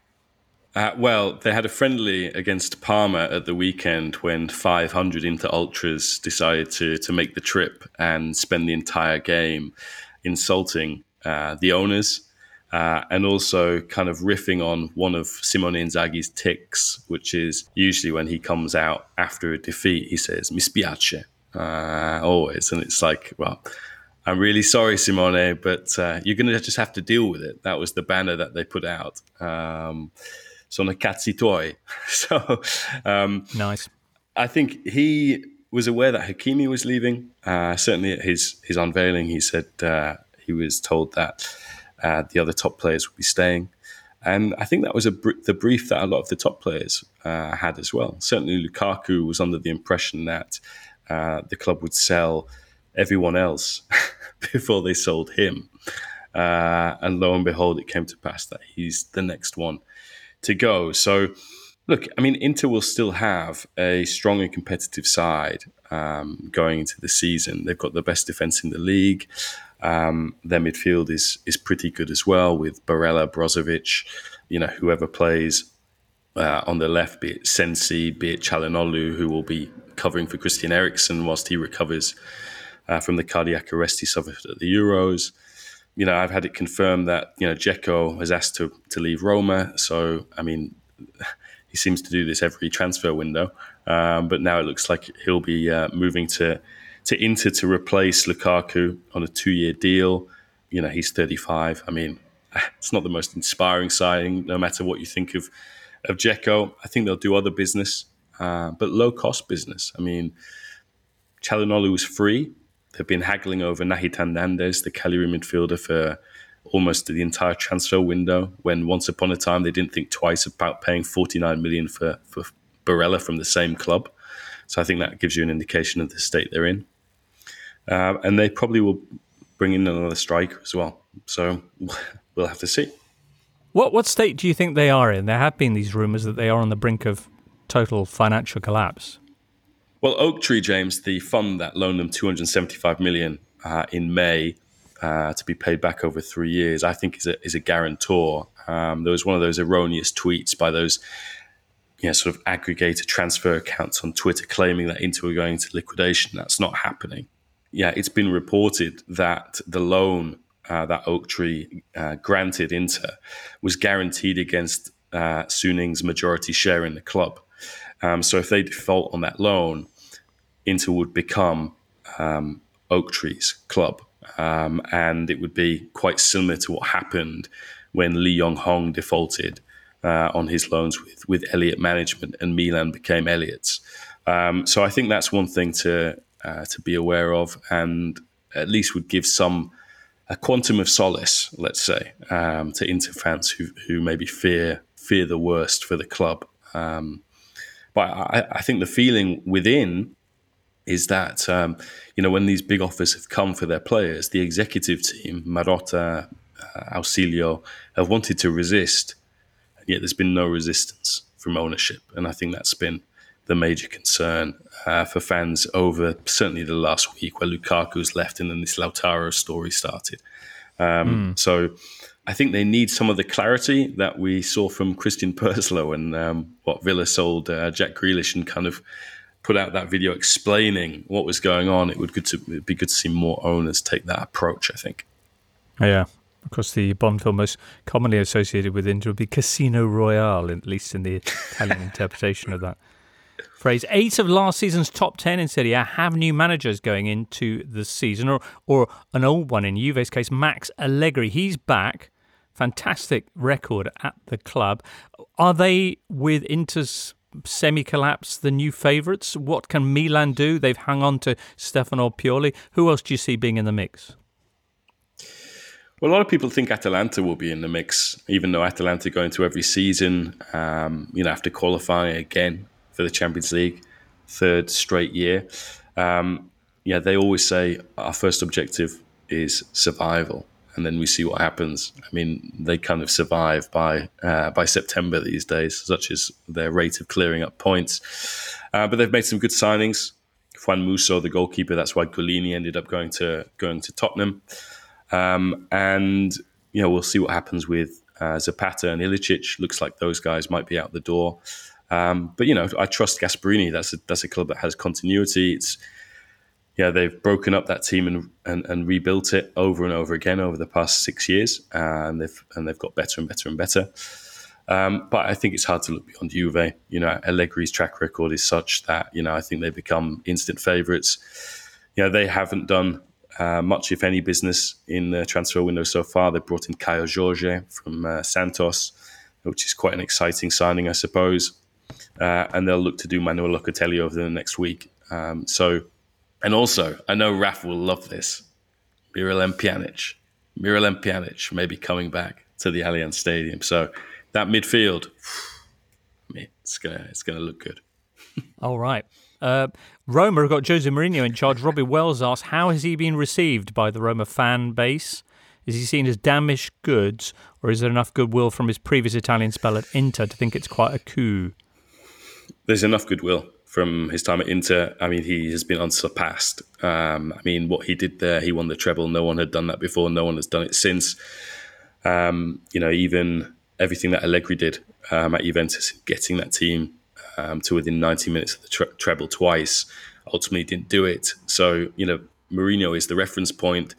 S7: Uh, well, they had a friendly against Parma at the weekend when five hundred Inter Ultras decided to to make the trip and spend the entire game insulting uh, the owners uh, and also kind of riffing on one of Simone Inzaghi's tics, which is usually when he comes out after a defeat, he says, "Mi spiace," uh, always. And it's like, well, I'm really sorry, Simone, but uh, you're going to just have to deal with it. That was the banner that they put out. Um Sono cazzi tuoi. So, um,
S4: nice.
S7: I think he was aware that Hakimi was leaving. Uh, certainly at his, his unveiling, he said uh, he was told that uh, the other top players would be staying. And I think that was a br- the brief that a lot of the top players uh, had as well. Certainly Lukaku was under the impression that uh, the club would sell everyone else before they sold him. Uh, and lo and behold, it came to pass that he's the next one to go. So, look, I mean, Inter will still have a strong and competitive side um, going into the season. They've got the best defence in the league. Um, their midfield is is pretty good as well with Barella, Brozovic, you know, whoever plays uh, on the left, be it Sensi, be it Çalhanoğlu, who will be covering for Christian Eriksen whilst he recovers uh, from the cardiac arrest he suffered at the Euros. You know, I've had it confirmed that, you know, Dzeko has asked to, to leave Roma. So, I mean, he seems to do this every transfer window. Um, but now it looks like he'll be uh, moving to, to Inter to replace Lukaku on a two-year deal. You know, he's thirty-five. I mean, it's not the most inspiring signing, no matter what you think of, of Dzeko. I think they'll do other business, uh, but low-cost business. I mean, Çalhanoğlu was free. They've been haggling over Nahitan Nandes, the Cagliari midfielder, for almost the entire transfer window, when once upon a time they didn't think twice about paying forty-nine million dollars for, for Barella from the same club. So I think that gives you an indication of the state they're in. Uh, and they probably will bring in another striker as well. So we'll have to see.
S4: What what state do you think they are in? There have been these rumours that they are on the brink of total financial collapse.
S7: Well, Oaktree, James, the fund that loaned them two hundred seventy-five million dollars uh, in May uh, to be paid back over three years, I think is a, is a guarantor. Um, there was one of those erroneous tweets by those yeah, sort of aggregator transfer accounts on Twitter claiming that Inter were going into liquidation. That's not happening. Yeah, it's been reported that the loan uh, that Oaktree uh, granted Inter was guaranteed against uh, Suning's majority share in the club. Um, so if they default on that loan, Inter would become um, Oaktree's club. Um, and it would be quite similar to what happened when Lee Yong-hong defaulted uh, on his loans with, with Elliott Management and Milan became Elliott's. Um, so I think that's one thing to uh, to be aware of, and at least would give some a quantum of solace, let's say, um, to Inter fans who who maybe fear fear the worst for the club. Um, but I, I think the feeling within is that, um, you know, when these big offers have come for their players, the executive team, Marotta, uh, Ausilio, have wanted to resist, and yet there's been no resistance from ownership. And I think that's been the major concern uh, for fans over certainly the last week, where Lukaku's left and then this Lautaro story started. Um, mm. So I think they need some of the clarity that we saw from Christian Purslow and um, what Villa sold uh, Jack Grealish, and kind of put out that video explaining what was going on. It would good to it'd be good to see more owners take that approach, I think.
S4: Yeah. Of course, the Bond film most commonly associated with Inter would be Casino Royale, at least in the Italian interpretation of that phrase. Eight of last season's top ten in Serie A have new managers going into the season, or or an old one in Juve's case, Max Allegri. He's back. Fantastic record at the club. Are they, with Inter's semi-collapse, the new favourites? What can Milan do? They've hung on to Stefano Pioli. Who else do you see being in the mix?
S7: Well, a lot of people think Atalanta will be in the mix, even though Atalanta go into every season, um, you know, after qualifying again for the Champions League, third straight year. Um, yeah, they always say our first objective is survival, and then we see what happens. I mean, they kind of survive by uh, by September these days, such as their rate of clearing up points. Uh, but they've made some good signings. Juan Musso, the goalkeeper, that's why Golini ended up going to going to Tottenham. Um, and, you know, we'll see what happens with uh, Zapata and Ilicic. Looks like those guys might be out the door. Um, but, you know, I trust Gasperini. That's a, that's a club that has continuity. It's, yeah, they've broken up that team and, and, and rebuilt it over and over again over the past six years. Uh, and they've and they've got better and better and better. Um, but I think it's hard to look beyond Juve. You know, Allegri's track record is such that, you know, I think they become instant favourites. You know, they haven't done Uh, much, if any, business in the transfer window so far. They brought in Caio Jorge from uh, Santos, which is quite an exciting signing, I suppose. Uh, and they'll look to do Manuel Locatelli over the next week. Um, so, and also, I know Raf will love this. Miralem Pjanic. Miralem Pjanic may be coming back to the Allianz Stadium. So that midfield, I mean, it's gonna it's gonna look good.
S4: All right. Uh, Roma have got Jose Mourinho in charge. Robbie Wells asks, how has he been received by the Roma fan base? Is he seen as damaged goods, or is there enough goodwill from his previous Italian spell at Inter to think it's quite a coup?
S7: There's enough goodwill from his time at Inter. I mean, he has been unsurpassed. Um, I mean, what he did there, he won the treble. No one had done that before. No one has done it since. Um, you know, even everything that Allegri did um, at Juventus, getting that team Um, to within ninety minutes of the tre- treble twice, ultimately didn't do it. So, you know, Mourinho is the reference point.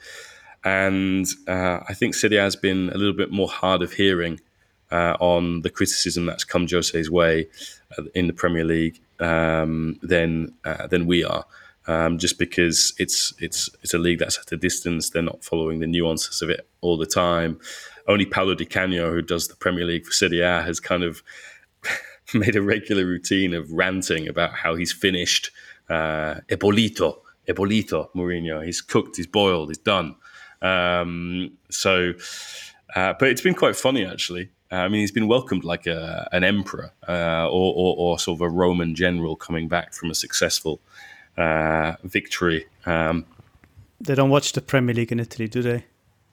S7: And uh, I think Serie A has been a little bit more hard of hearing uh, on the criticism that's come Jose's way uh, in the Premier League um, than uh, than we are. Um, just because it's it's it's a league that's at a distance. They're not following the nuances of it all the time. Only Paolo Di Canio, who does the Premier League for Serie A, has kind of made a regular routine of ranting about how he's finished uh, Ebolito, Ebolito Mourinho. He's cooked, he's boiled, he's done. Um, so, uh, but it's been quite funny, actually. Uh, I mean, he's been welcomed like a, an emperor uh, or, or, or sort of a Roman general coming back from a successful uh, victory. Um,
S6: they don't watch the Premier League in Italy, do they?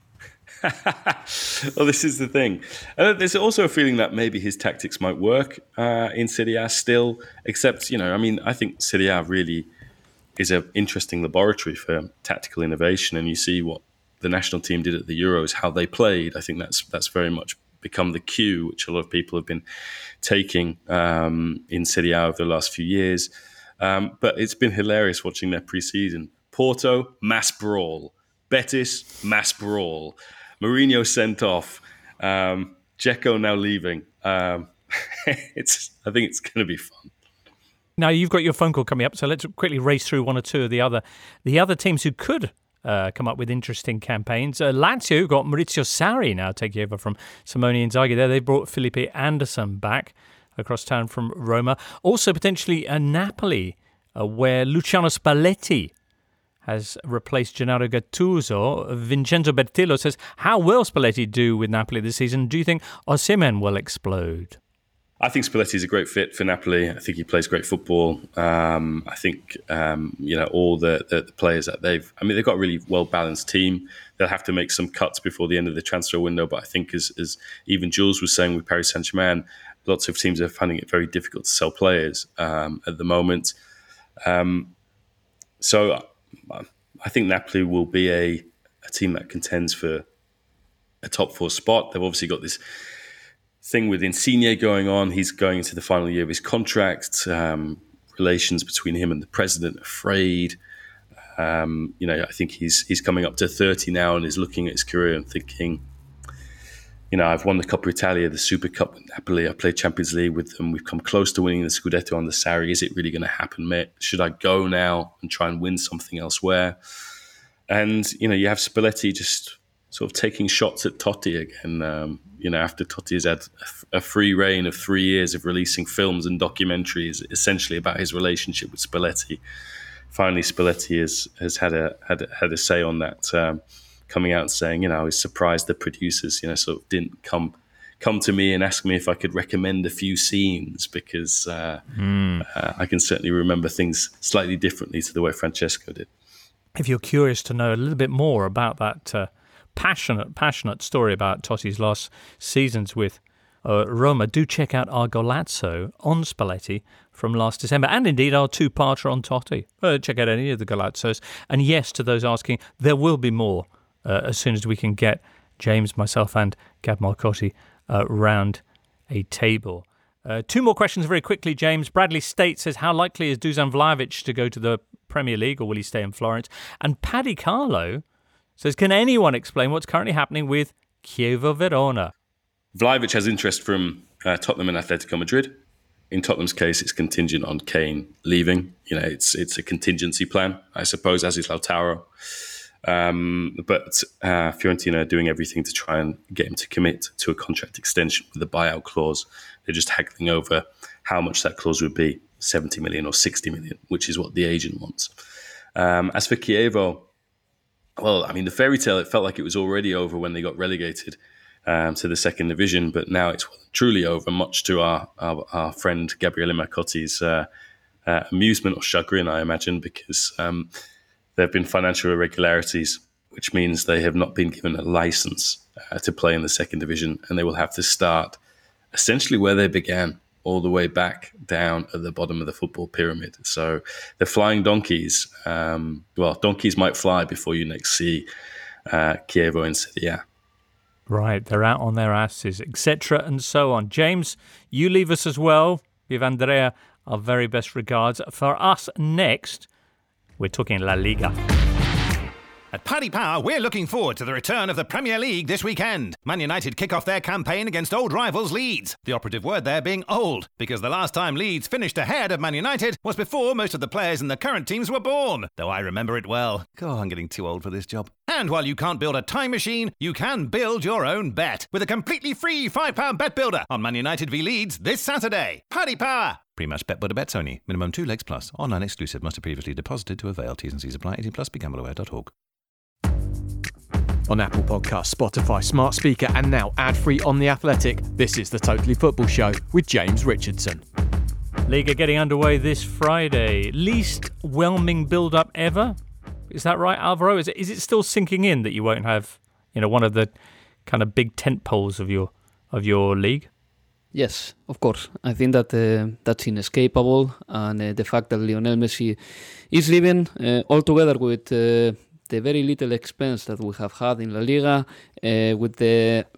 S7: Well, this is the thing. Uh, there's also a feeling that maybe his tactics might work uh, in Serie A still, except, you know, I mean, I think Serie A really is an interesting laboratory for tactical innovation. And you see what the national team did at the Euros, how they played. I think that's that's very much become the cue, which a lot of people have been taking um, in Serie A over the last few years. Um, but it's been hilarious watching their pre-season. Porto, mass brawl. Betis, mass brawl. Mourinho sent off. Um, Dzeko now leaving. Um, it's. I think it's going to be fun.
S4: Now, you've got your phone call coming up, so let's quickly race through one or two of the other the other teams who could uh, come up with interesting campaigns. Uh, Lazio got Maurizio Sarri now taking over from Simone Inzaghi there. They brought Felipe Anderson back across town from Roma. Also, potentially uh, Napoli, uh, where Luciano Spalletti has replaced Gennaro Gattuso. Vincenzo Bertillo says, how will Spalletti do with Napoli this season? Do you think Osimhen will explode?
S7: I think Spalletti is a great fit for Napoli. I think he plays great football. Um, I think, um, you know, all the, the, the players that they've... I mean, they've got a really well-balanced team. They'll have to make some cuts before the end of the transfer window. But I think, as, as even Jules was saying with Paris Saint-Germain, lots of teams are finding it very difficult to sell players um, at the moment. Um, so... I think Napoli will be a, a team that contends for a top four spot. They've obviously got this thing with Insigne going on. He's going into the final year of his contract. Um, relations between him and the president are frayed. Um, you know, I think he's he's coming up to thirty now and is looking at his career and thinking, you know, I've won the Coppa Italia, the Super Cup with Napoli. I played Champions League with them. We've come close to winning the Scudetto under Sarri. Is it really going to happen, mate? Should I go now and try and win something elsewhere? And, you know, you have Spalletti just sort of taking shots at Totti again. Um, you know, after Totti has had a free reign of three years of releasing films and documentaries essentially about his relationship with Spalletti. Finally, Spalletti has, has had a had a, had a say on that. Um, coming out and saying, you know, I was surprised the producers, you know, sort of didn't come come to me and ask me if I could recommend a few scenes because uh, mm. uh, I can certainly remember things slightly differently to the way Francesco did.
S4: If you're curious to know a little bit more about that uh, passionate, passionate story about Totti's last seasons with uh, Roma, do check out our Golazzo on Spalletti from last December, and indeed our two-parter on Totti. Uh, check out any of the Golazzos. And yes, to those asking, there will be more Uh, as soon as we can get James, myself and Gab Marcotti uh, round a table. Uh, two more questions very quickly, James. Bradley State says, how likely is Dusan Vlahovic to go to the Premier League or will he stay in Florence? And Paddy Carlo says, can anyone explain what's currently happening with Chievo Verona?
S7: Vlahovic has interest from uh, Tottenham and Atletico Madrid. In Tottenham's case, it's contingent on Kane leaving. You know, it's it's a contingency plan, I suppose, as is Lautaro. Um, but uh, Fiorentina are doing everything to try and get him to commit to a contract extension with a buyout clause. They're just haggling over how much that clause would be, seventy million or sixty million, which is what the agent wants. Um, as for Chievo, well, I mean, the fairy tale, it felt like it was already over when they got relegated um, to the second division, but now it's truly over, much to our, our, our friend Gabriele Marcotti's uh, uh, amusement or chagrin, I imagine, because... Um, There have been financial irregularities, which means they have not been given a license uh, to play in the second division, and they will have to start essentially where they began, all the way back down at the bottom of the football pyramid. So they're flying donkeys. Um, well, donkeys might fly before you next see uh, Chievo in Serie A.
S4: Right, they're out on their asses, et cetera, and so on. James, you leave us as well. Give Andrea our very best regards. For us next, we're talking La Liga.
S10: At Paddy Power, we're looking forward to the return of the Premier League this weekend. Man United kick off their campaign against old rivals Leeds. The operative word there being old, because the last time Leeds finished ahead of Man United was before most of the players in the current teams were born. Though I remember it well. God, I'm getting too old for this job. And while you can't build a time machine, you can build your own bet with a completely free five pound bet builder on Man United v Leeds this Saturday. Paddy Power! Pre-match bet builder bets only. Minimum two legs plus. Online exclusive. Must have previously deposited to avail. T's and C's apply. eighteen plus. Be gamble aware dot org.
S3: On Apple Podcasts, Spotify, Smart Speaker, and now ad-free on The Athletic, this is the Totally Football Show with James Richardson.
S4: Liga getting underway this Friday. Least whelming build-up ever. Is that right, Alvaro? Is it, is it still sinking in that you won't have, you know, one of the kind of big tent poles of your of your league?
S8: Yes, of course. I think that uh, that's inescapable, and uh, the fact that Lionel Messi is leaving uh, altogether with uh, the very little expense that we have had in La Liga, uh, with the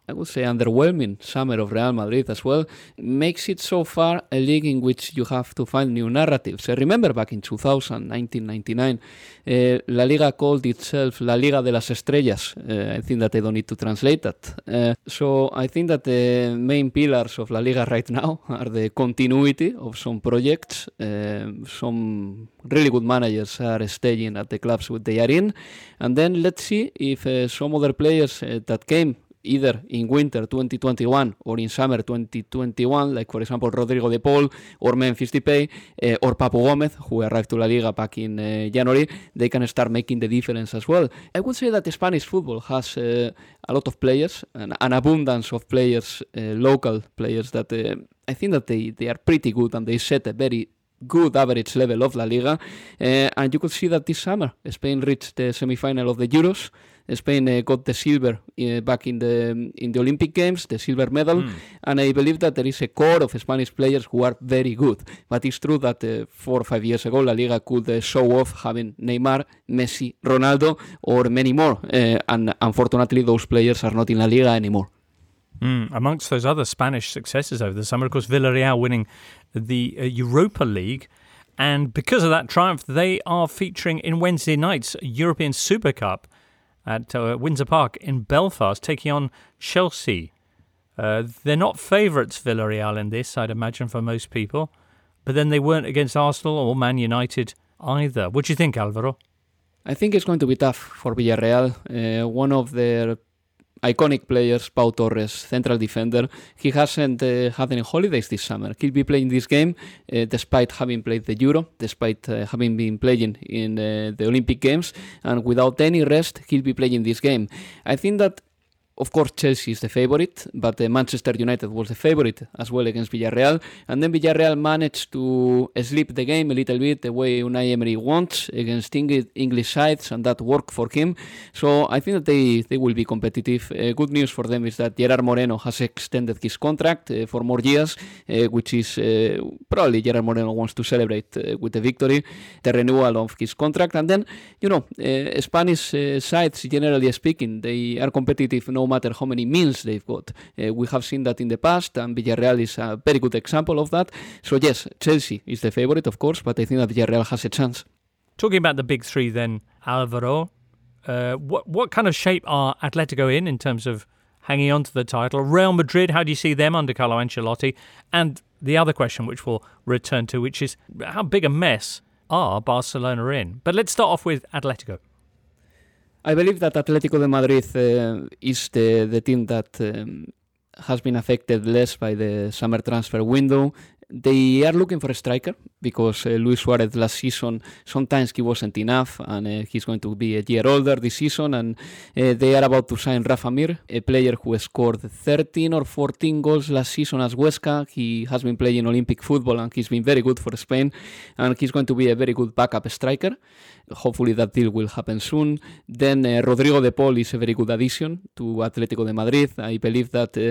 S8: I would say, underwhelming summer of Real Madrid as well, makes it so far a league in which you have to find new narratives. I remember back in two thousand, nineteen ninety-nine, uh, La Liga called itself La Liga de las Estrellas. Uh, I think that I don't need to translate that. Uh, so I think that the main pillars of La Liga right now are the continuity of some projects. Uh, some really good managers are staying at the clubs with they are in. And then let's see if uh, some other players uh, that came either in winter twenty twenty-one or in summer twenty twenty-one, like for example Rodrigo de Paul or Memphis Depay uh, or Papu Gomez, who arrived to La Liga back in uh, January, they can start making the difference as well. I would say that Spanish football has uh, a lot of players, an, an abundance of players, uh, local players that uh, I think that they, they are pretty good and they set a very good average level of La Liga. Uh, and you could see that this summer Spain reached the semi-final of the Euros. Spain uh, got the silver uh, back in the in the Olympic Games, the silver medal, mm. and I believe that there is a core of Spanish players who are very good. But it's true that uh, four or five years ago, La Liga could uh, show off having Neymar, Messi, Ronaldo, or many more. Uh, and unfortunately, those players are not in La Liga anymore.
S4: Mm. Amongst those other Spanish successes over the summer, of course, Villarreal winning the uh, Europa League. And because of that triumph, they are featuring in Wednesday night's European Super Cup at uh, Windsor Park in Belfast, taking on Chelsea. Uh, they're not favourites, Villarreal, in this, I'd imagine, for most people. But then they weren't against Arsenal or Man United either. What do you think, Alvaro?
S8: I think it's going to be tough for Villarreal. Uh, one of their iconic players, Pau Torres, central defender, he hasn't uh, had any holidays this summer. He'll be playing this game uh, despite having played the Euro, despite uh, having been playing in uh, the Olympic Games, and without any rest, he'll be playing this game. I think that, of course, Chelsea is the favourite, but uh, Manchester United was the favourite as well against Villarreal. And then Villarreal managed to sleep the game a little bit the way Unai Emery wants against English sides, and that worked for him. So I think that they, they will be competitive. Uh, good news for them is that Gerard Moreno has extended his contract uh, for more years, uh, which is uh, probably Gerard Moreno wants to celebrate uh, with the victory, the renewal of his contract. And then, you know, uh, Spanish uh, sides, generally speaking, they are competitive no matter how many meals they've got. Uh, we have seen that in the past, and Villarreal is a very good example of that. So yes, Chelsea is the favourite, of course, but I think that Villarreal has a chance.
S4: Talking about the big three then, Alvaro, uh, what, what kind of shape are Atletico in in terms of hanging on to the title? Real Madrid, how do you see them under Carlo Ancelotti? And the other question which we'll return to, which is how big a mess are Barcelona in? But let's start off with Atletico.
S8: I believe that Atletico de Madrid uh, is the, the team that um, has been affected less by the summer transfer window. They are looking for a striker because uh, Luis Suarez last season, sometimes he wasn't enough, and uh, he's going to be a year older this season, and uh, they are about to sign Rafa Mir, a player who scored thirteen or fourteen goals last season as Huesca. He has been playing Olympic football and he's been very good for Spain, and he's going to be a very good backup striker. Hopefully that deal will happen soon. Then uh, Rodrigo de Paul is a very good addition to Atletico de Madrid. I believe that uh,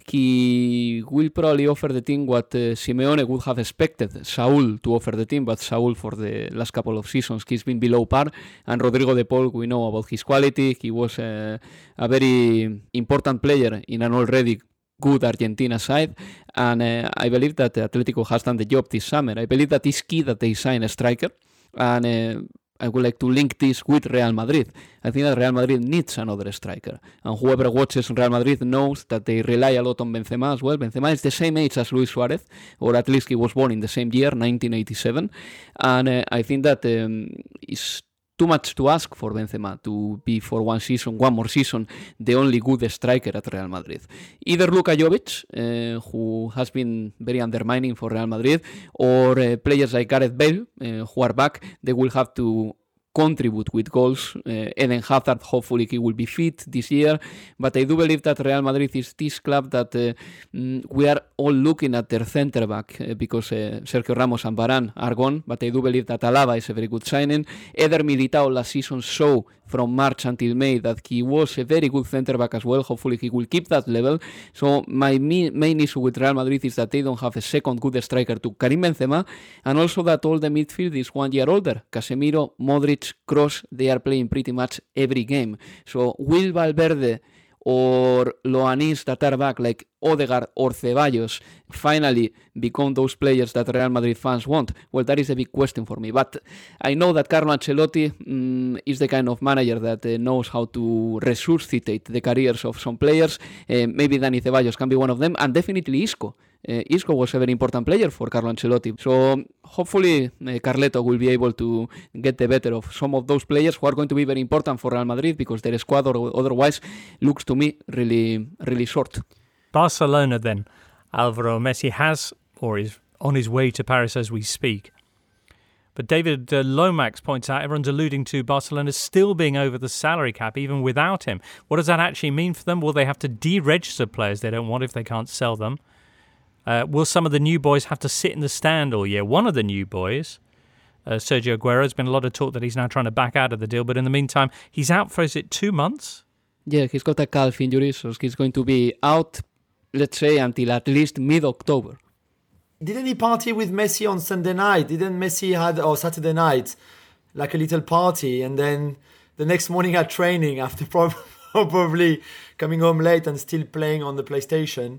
S8: he will probably offer the team what uh, Simeone would have expected Saúl to offer the team, but Saúl for the last couple of seasons he's been below par, and Rodrigo de Paul, we know about his quality. He was uh, a very important player in an already good Argentina side, and uh, I believe that Atletico has done the job this summer. I believe that it's key that they sign a striker, and uh, I would like to link this with Real Madrid. I think that Real Madrid needs another striker. And whoever watches Real Madrid knows that they rely a lot on Benzema as well. Benzema is the same age as Luis Suarez, or at least he was born in the same year, nineteen eighty-seven. And uh, I think that um, it's too much to ask for Benzema to be for one season, one more season, the only good striker at Real Madrid. Either Luka Jovic, uh, who has been very undermining for Real Madrid, or uh, players like Gareth Bale, uh, who are back, they will have to contribute with goals. Uh, Eden Hazard, hopefully he will be fit this year, but I do believe that Real Madrid is this club that uh, mm, we are all looking at their centre back uh, because uh, Sergio Ramos and Varane are gone, but I do believe that Alaba is a very good signing. Eder Militao last season saw from March until May that he was a very good centre back as well. Hopefully he will keep that level. So my main, main issue with Real Madrid is that they don't have a second good striker to Karim Benzema, and also that all the midfield is one year older. Casemiro, Modric, Kroos, they are playing pretty much every game. So will Valverde or Loanis that are back, like Odegaard or Ceballos, finally become those players that Real Madrid fans want? Well, that is a big question for me. But I know that Carlo Ancelotti um, is the kind of manager that uh, knows how to resuscitate the careers of some players. Uh, maybe Dani Ceballos can be one of them, and definitely Isco. Uh, Isco was a very important player for Carlo Ancelotti. So hopefully uh, Carleto will be able to get the better of some of those players who are going to be very important for Real Madrid, because their squad or otherwise looks to me really, really short.
S4: Barcelona then. Alvaro Messi has, or is on his way to Paris as we speak. But David uh, Lomax points out everyone's alluding to Barcelona still being over the salary cap even without him. What does that actually mean for them? Will they have to de-register players they don't want if they can't sell them? Uh, will some of the new boys have to sit in the stand all year? One of the new boys, uh, Sergio Aguero, has been a lot of talk that he's now trying to back out of the deal. But in the meantime, he's out for, is it two months?
S8: Yeah, he's got a calf injury, so he's going to be out, let's say, until at least mid-October.
S5: Didn't he party with Messi on Sunday night? Didn't Messi had, or Saturday night, like a little party, and then the next morning at training after probably coming home late and still playing on the PlayStation?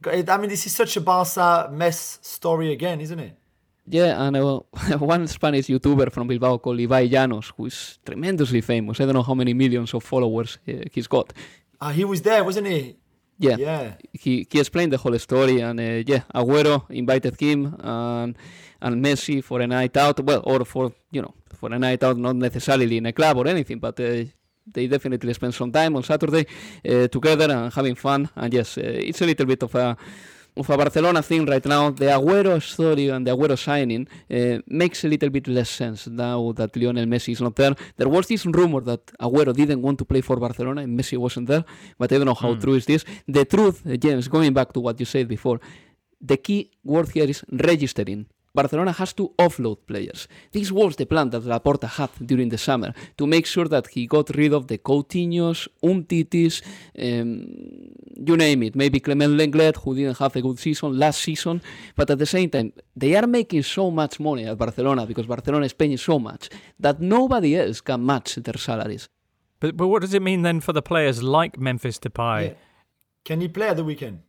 S5: I mean, this is such a Barca mess story again, isn't it?
S8: Yeah, and uh, one Spanish YouTuber from Bilbao called Ibai Llanos, who is tremendously famous. I don't know how many millions of followers uh, he's got.
S5: Ah, uh, he was there, wasn't he?
S8: Yeah,
S5: yeah.
S8: He he explained the whole story, and uh, yeah, Aguero invited him and and Messi for a night out. Well, or for you know for a night out, not necessarily in a club or anything, but. Uh, They definitely spent some time on Saturday uh, together and having fun. And yes, uh, it's a little bit of a of a Barcelona thing right now. The Aguero story and the Aguero signing uh, makes a little bit less sense now that Lionel Messi is not there. There was this rumor that Aguero didn't want to play for Barcelona and Messi wasn't there, but I don't know how mm. true is this. The truth, uh, James, going back to what you said before, the key word here is registering. Barcelona has to offload players. This was the plan that Laporta had during the summer to make sure that he got rid of the Coutinhos, Umtitis, um, you name it. Maybe Clement Lenglet, who didn't have a good season last season. But at the same time, they are making so much money at Barcelona because Barcelona is paying so much that nobody else can match their salaries.
S4: But but what does it mean then for the players like Memphis Depay?
S5: Yeah. Can he play at the weekend?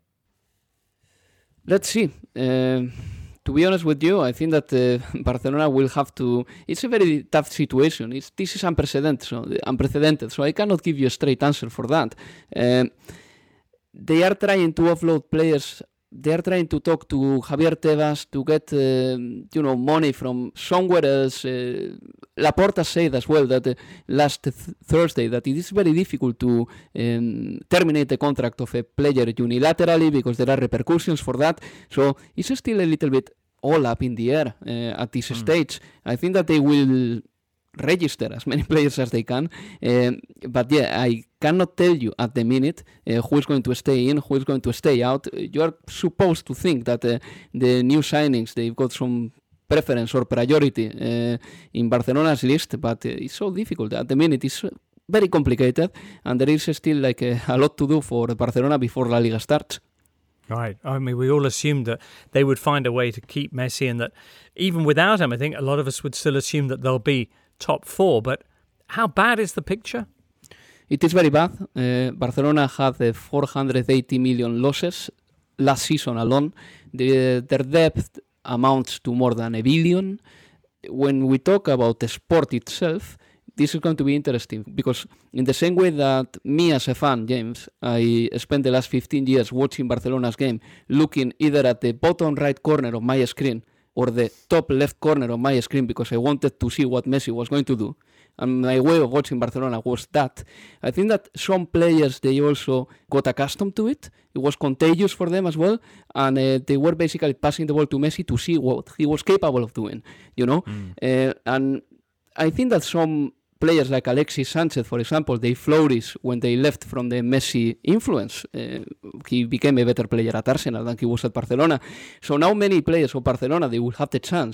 S8: Let's see. Uh, To be honest with you, I think that uh, Barcelona will have to... It's a very tough situation. It's, this is unprecedented so, unprecedented, so I cannot give you a straight answer for that. Um, they are trying to offload players. They are trying to talk to Javier Tebas to get, uh, you know, money from somewhere else. Uh, Laporta said as well that uh, last th- Thursday that it is very difficult to um, terminate the contract of a player unilaterally because there are repercussions for that. So it's still a little bit all up in the air uh, at this mm. stage. I think that they will register as many players as they can, um, but yeah, I cannot tell you at the minute uh, who is going to stay in, who is going to stay out. You are supposed to think that uh, the new signings, they've got some preference or priority uh, in Barcelona's list, but uh, it's so difficult at the minute. It's very complicated, and there is still like a, a lot to do for Barcelona before La Liga starts.
S4: Right. I mean, we all assumed that they would find a way to keep Messi, and that even without him, I think a lot of us would still assume that they'll be top four. But how bad is the picture?
S8: It is very bad. Uh, Barcelona had uh, four hundred eighty million losses last season alone. The, their depth amounts to more than a billion. When we talk about the sport itself, this is going to be interesting because in the same way that me as a fan, James, I spent the last fifteen years watching Barcelona's game, looking either at the bottom right corner of my screen or the top left corner of my screen because I wanted to see what Messi was going to do. And my way of watching Barcelona was that. I think that some players, they also got accustomed to it. It was contagious for them as well. And uh, they were basically passing the ball to Messi to see what he was capable of doing, you know. Mm. Uh, and I think that some players like Alexis Sanchez, for example, they flourished when they left from the Messi influence. Uh, he became a better player at Arsenal than he was at Barcelona. So now many players of Barcelona, they will have the chance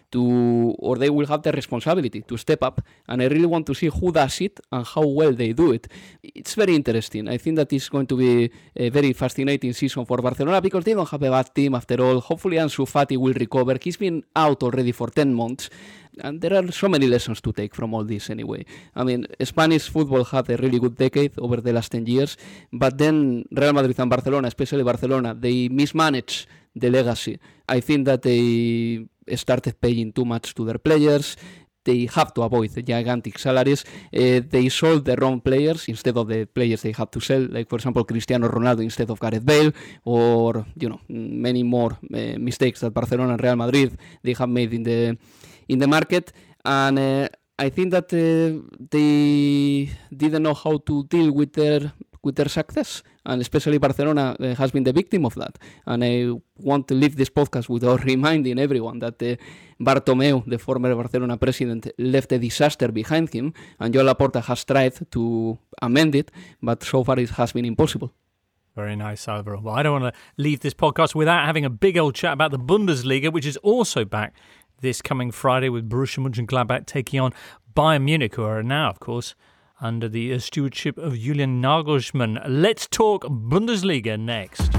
S8: to, or they will have the responsibility to step up. And I really want to see who does it and how well they do it. It's very interesting. I think that it's going to be a very fascinating season for Barcelona because they don't have a bad team after all. Hopefully Ansu Fati will recover. He's been out already for ten months. And there are so many lessons to take from all this anyway. I mean, Spanish football had a really good decade over the last ten years, but then Real Madrid and Barcelona, especially Barcelona, they mismanaged the legacy. I think that they started paying too much to their players. They have to avoid the gigantic salaries. Uh, they sold the wrong players instead of the players they had to sell, like, for example, Cristiano Ronaldo instead of Gareth Bale, or, you know, many more uh, mistakes that Barcelona and Real Madrid, they have made in the in the market. And uh, I think that uh, they didn't know how to deal with their with their success, and especially Barcelona uh, has been the victim of that. And I want to leave this podcast without reminding everyone that uh, Bartomeu, the former Barcelona president, left a disaster behind him, and Joan Laporta has tried to amend it, but so far it has been impossible.
S4: Very nice, Alvaro. Well, I don't want to leave this podcast without having a big old chat about the Bundesliga, which is also back this coming Friday with Borussia Mönchengladbach taking on Bayern Munich, who are now, of course, under the stewardship of Julian Nagelsmann. Let's talk Bundesliga next.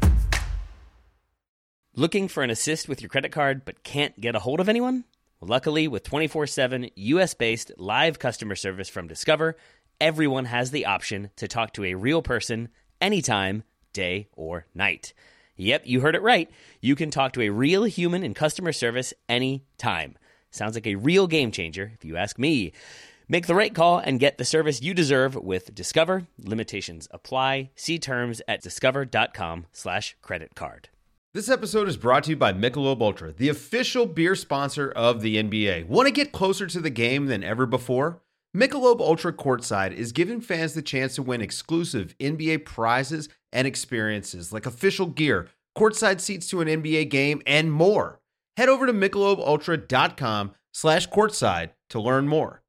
S12: Looking for an assist with your credit card but can't get a hold of anyone? Well, luckily, with twenty-four seven U S-based live customer service from Discover, everyone has the option to talk to a real person anytime, day or night. Yep, you heard it right. You can talk to a real human in customer service anytime. Sounds like a real game changer, if you ask me. Make the right call and get the service you deserve with Discover. Limitations apply. See terms at discover.com slash credit card.
S13: This episode is brought to you by Michelob Ultra, the official beer sponsor of the N B A. Want to get closer to the game than ever before? Michelob Ultra Courtside is giving fans the chance to win exclusive N B A prizes and experiences like official gear, courtside seats to an N B A game, and more. Head over to michelobultra.com slash courtside to learn more.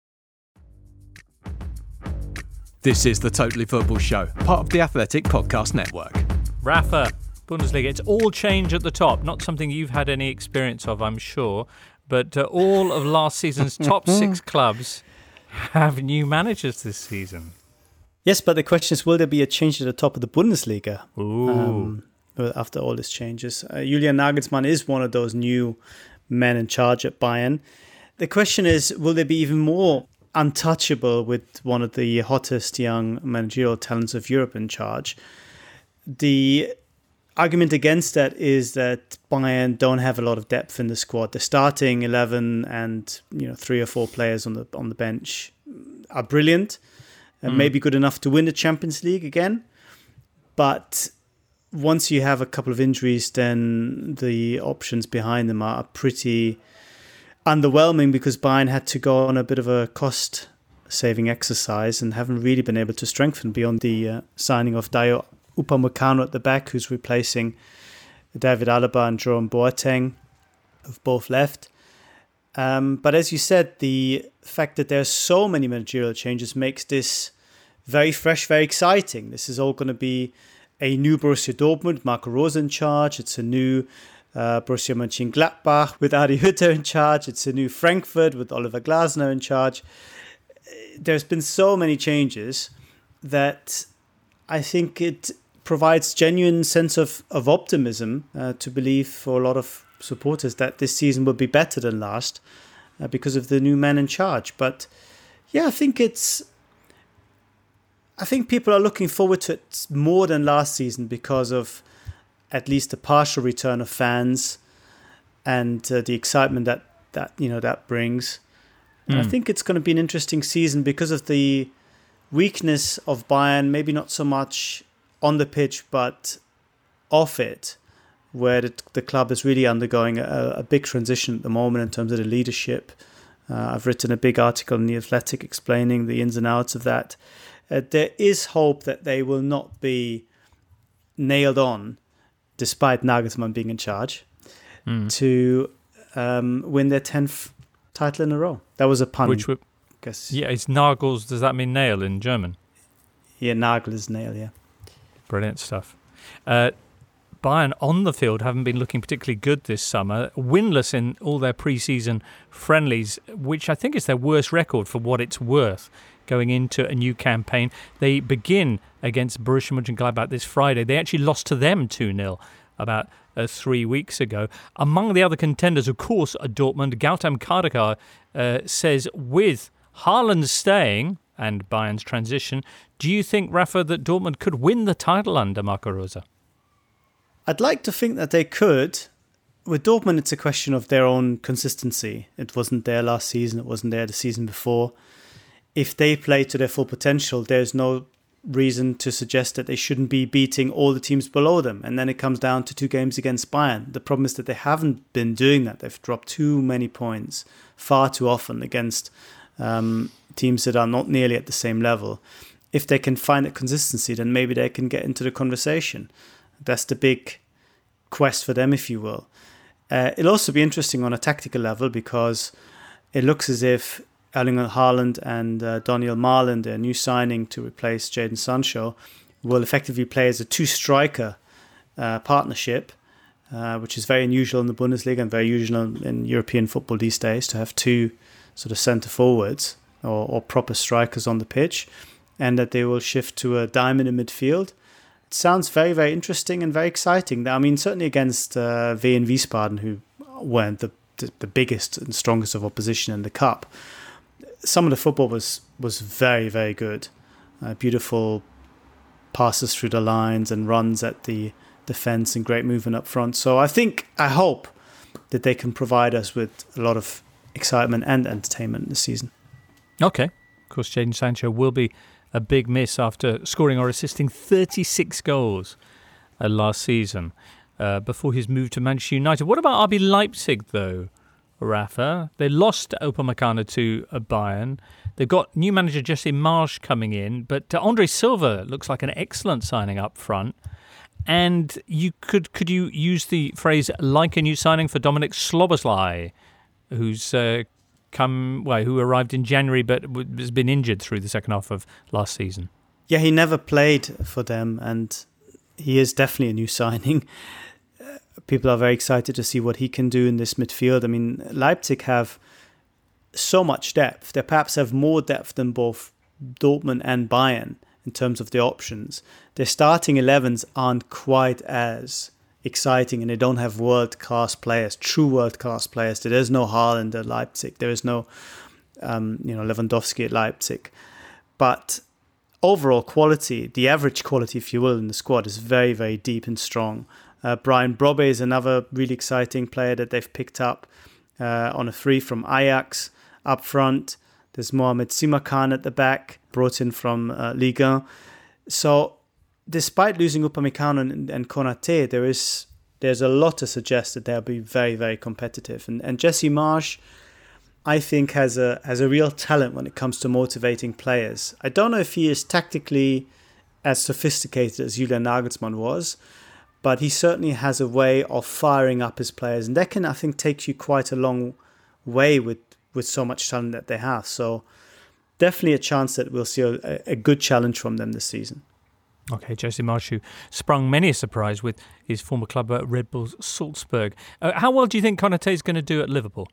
S3: This is the Totally Football Show, part of the Athletic Podcast Network.
S4: Rafa, Bundesliga, it's all change at the top. Not something you've had any experience of, I'm sure, but uh, all of last season's top six clubs have new managers this season.
S6: Yes, but the question is, will there be a change at the top of the Bundesliga?
S4: Ooh.
S6: Um, after all these changes. Uh, Julian Nagelsmann is one of those new men in charge at Bayern. The question is, will there be even more untouchable with one of the hottest young managerial talents of Europe in charge? The argument against that is that Bayern don't have a lot of depth in the squad. The starting eleven and, you know, three or four players on the on the bench are brilliant and mm. maybe good enough to win the Champions League again. But once you have a couple of injuries, then the options behind them are pretty underwhelming, because Bayern had to go on a bit of a cost-saving exercise and haven't really been able to strengthen beyond the uh, signing of Dayo Upamecano at the back, who's replacing David Alaba and Jerome Boateng, who've both left. Um, but as you said, the fact that there's so many managerial changes makes this very fresh, very exciting. This is all going to be a new Borussia Dortmund, Marco Rose in charge. It's a new uh, Borussia Mönchengladbach with Adi Hütter in charge. It's a new Frankfurt with Oliver Glasner in charge. There's been so many changes that I think it provides genuine sense of, of optimism uh, to believe for a lot of supporters that this season will be better than last uh, because of the new man in charge. But yeah, I think it's I think people are looking forward to it more than last season because of at least the partial return of fans and uh, the excitement that, that you know that brings. And mm. I think it's going to be an interesting season because of the weakness of Bayern, maybe not so much on the pitch, but off it, where the, the club is really undergoing a, a big transition at the moment in terms of the leadership. Uh, I've written a big article in The Athletic explaining the ins and outs of that. Uh, there is hope that they will not be nailed on, despite Nagelsmann being in charge, mm. to um, win their tenth title in a row. That was a pun.
S4: Which would,
S6: guess.
S4: Yeah, it's Nagels. Does that mean nail in German?
S6: Yeah, Nagel is nail, yeah.
S4: Brilliant stuff. Uh, Bayern on the field haven't been looking particularly good this summer, winless in all their pre-season friendlies, which I think is their worst record for what it's worth going into a new campaign. They begin against Borussia Mönchengladbach this Friday. They actually lost to them two nil about uh, three weeks ago. Among the other contenders, of course, are Dortmund. Gautam Kardekar uh, says with Haaland staying and Bayern's transition, do you think, Rafa, that Dortmund could win the title under Marco Rose?
S6: I'd like to think that they could. With Dortmund, it's a question of their own consistency. It wasn't there last season. It wasn't there the season before. If they play to their full potential, there's no reason to suggest that they shouldn't be beating all the teams below them. And then it comes down to two games against Bayern. The problem is that they haven't been doing that. They've dropped too many points far too often against um, teams that are not nearly at the same level. If they can find that consistency, then maybe they can get into the conversation. That's the big quest for them, if you will. Uh, it'll also be interesting on a tactical level because it looks as if Erling Haaland and uh, Daniel Marlin, their new signing to replace Jadon Sancho, will effectively play as a two-striker uh, partnership, uh, which is very unusual in the Bundesliga and very usual in European football these days, to have two sort of centre-forwards or, or proper strikers on the pitch, and that they will shift to a diamond in midfield. It sounds very, very interesting and very exciting. I mean, certainly against uh, V N Wiesbaden, who weren't the, the, the biggest and strongest of opposition in the cup, some of the football was, was very, very good. Uh, beautiful passes through the lines and runs at the defence and great movement up front. So I think, I hope that they can provide us with a lot of excitement and entertainment this season.
S4: Okay. Of course, Jadon Sancho will be a big miss after scoring or assisting thirty-six goals uh, last season uh, before his move to Manchester United. What about R B Leipzig, though, Rafa? They lost Upamecano to uh, Bayern. They've got new manager Jesse Marsch coming in, but uh, Andre Silva looks like an excellent signing up front. And you could could you use the phrase like a new signing for Dominik Szoboszlai, who's uh, come well, who arrived in January but has been injured through the second half of last season?
S6: Yeah, he never played for them, and he is definitely a new signing. People are very excited to see what he can do in this midfield. I mean, Leipzig have so much depth. They perhaps have more depth than both Dortmund and Bayern in terms of the options. Their starting elevens aren't quite as exciting, and they don't have world-class players, true world-class players. There is no Haaland at Leipzig. There is no um, you know, Lewandowski at Leipzig. But overall quality, the average quality, if you will, in the squad is very, very deep and strong. Uh, Brian Brobbey is another really exciting player that they've picked up uh, on a free from Ajax up front. There's Mohamed Simakan at the back, brought in from uh, Ligue one. So despite losing Upamecano and, and Konate, there is there's a lot to suggest that they'll be very, very competitive. And, and Jesse Marsch, I think, has a has a real talent when it comes to motivating players. I don't know if he is tactically as sophisticated as Julian Nagelsmann was, but he certainly has a way of firing up his players. And that can, I think, take you quite a long way with, with so much talent that they have. So definitely a chance that we'll see a, a good challenge from them this season.
S4: Okay, Jesse Marsch, who sprung many a surprise with his former club at Red Bull Salzburg. Uh, how well do you think Konate is going to do at Liverpool?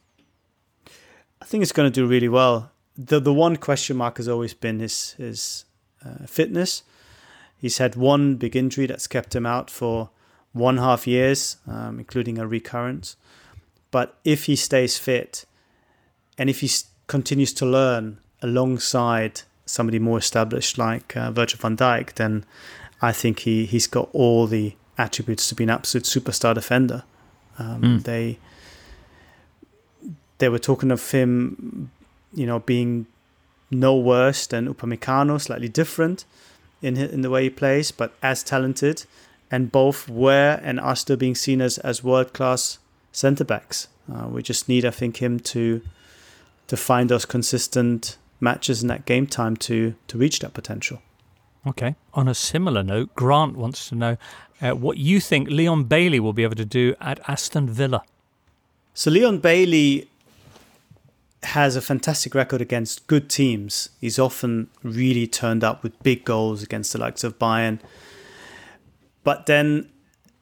S6: I think he's going to do really well. The the one question mark has always been his, his uh, fitness. He's had one big injury that's kept him out for one half years, um, including a recurrence. But if he stays fit and if he continues to learn alongside somebody more established like uh, Virgil van Dijk, then I think he, he's got all the attributes to be an absolute superstar defender. Um, mm. They they were talking of him, you know, being no worse than Upamecano, slightly different in in the way he plays, but as talented, and both were and are still being seen as, as world-class centre-backs. Uh, we just need, I think, him to to find those consistent matches in that game time to to reach that potential.
S4: Okay. On a similar note, Grant wants to know uh, what you think Leon Bailey will be able to do at Aston Villa.
S6: So Leon Bailey has a fantastic record against good teams. He's often really turned up with big goals against the likes of Bayern. But then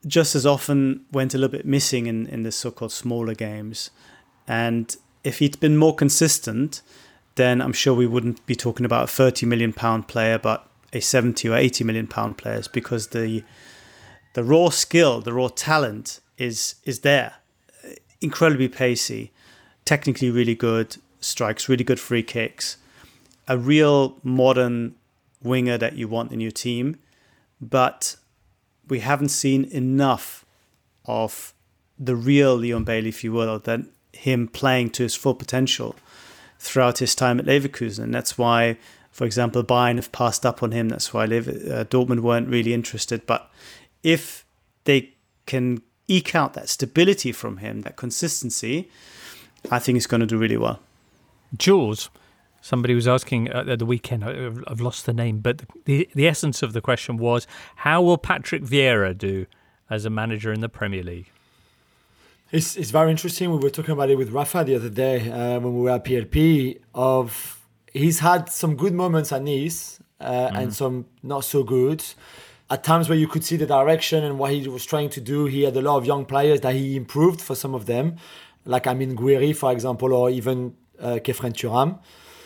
S6: just as often went a little bit missing in, in the so-called smaller games. And if he'd been more consistent, then I'm sure we wouldn't be talking about a thirty million pound player, but a seventy or eighty million pound players, because the the raw skill, the raw talent is is there. Incredibly pacey, technically really good, strikes really good free kicks, a real modern winger that you want in your team. But we haven't seen enough of the real Leon Bailey, if you will, or that him playing to his full potential throughout his time at Leverkusen. And that's why, for example, Bayern have passed up on him. That's why Lever- uh, Dortmund weren't really interested. But if they can eke out that stability from him, that consistency, I think he's going to do really well.
S4: Jules, somebody was asking at the weekend, I've lost the name, but the, the essence of the question was, how will Patrick Vieira do as a manager in the Premier League?
S5: It's it's very interesting. We were talking about it with Rafa the other day uh, when we were at P L P. Of he's had some good moments at Nice uh, mm. and some not so good. At times where you could see the direction and what he was trying to do, he had a lot of young players that he improved for some of them, like Amin Gouiri, for example, or even uh, Kefren Thuram,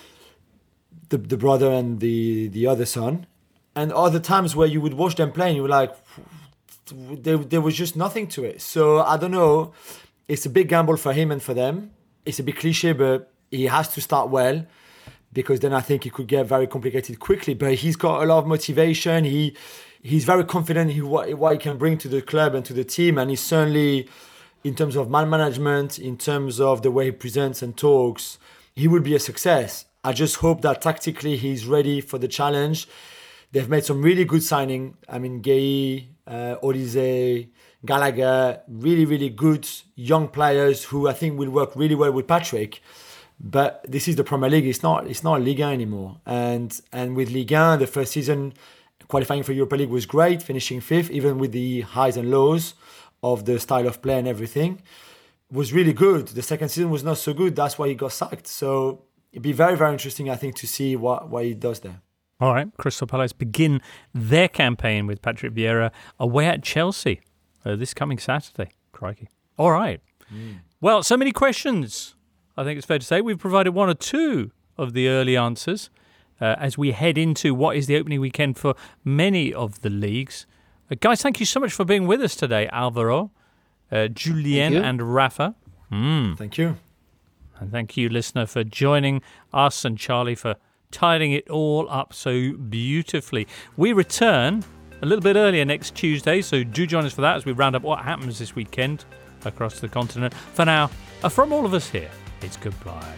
S5: the the brother and the the other son. And other times where you would watch them play and you were like, There, there was just nothing to it. So I don't know. It's a big gamble for him and for them. It's a bit cliche, but he has to start well, because then I think it could get very complicated quickly. But he's got a lot of motivation. He he's very confident in what, what he can bring to the club and to the team. And he's certainly, in terms of man management, in terms of the way he presents and talks, he will be a success. I just hope that tactically he's ready for the challenge. They've made some really good signing. I mean, Gay, uh, Olise, Gallagher, really, really good young players who I think will work really well with Patrick. But this is the Premier League. It's not. It's not Ligue one anymore. And and with Ligue one, the first season qualifying for Europa League was great, finishing fifth, even with the highs and lows of the style of play and everything, was really good. The second season was not so good. That's why he got sacked. So it'd be very, very interesting, I think, to see what, what he does there.
S4: All right, Crystal Palace begin their campaign with Patrick Vieira away at Chelsea uh, this coming Saturday. Crikey. All right. Mm. Well, so many questions. I think it's fair to say we've provided one or two of the early answers uh, as we head into what is the opening weekend for many of the leagues. Uh, guys, thank you so much for being with us today, Alvaro, uh, Julien and Rafa. Mm.
S5: Thank you.
S4: And thank you, listener, for joining us, and Charlie for tidying it all up so beautifully. We return a little bit earlier next Tuesday, so do join us for that as we round up what happens this weekend across the continent. For now, uh, from all of us here, it's goodbye.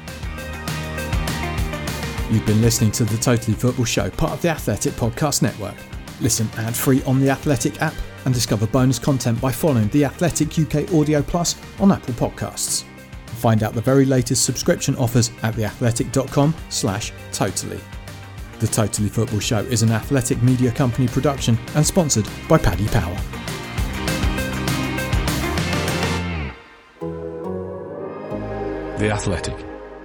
S3: You've been listening to the Totally Football Show, part of the Athletic Podcast Network. Listen ad-free on the Athletic app and discover bonus content by following the Athletic U K Audio Plus on Apple Podcasts. Find out the very latest subscription offers at theathletic.com slash totally. The Totally Football Show is an Athletic Media Company production and sponsored by Paddy Power.
S2: The Athletic.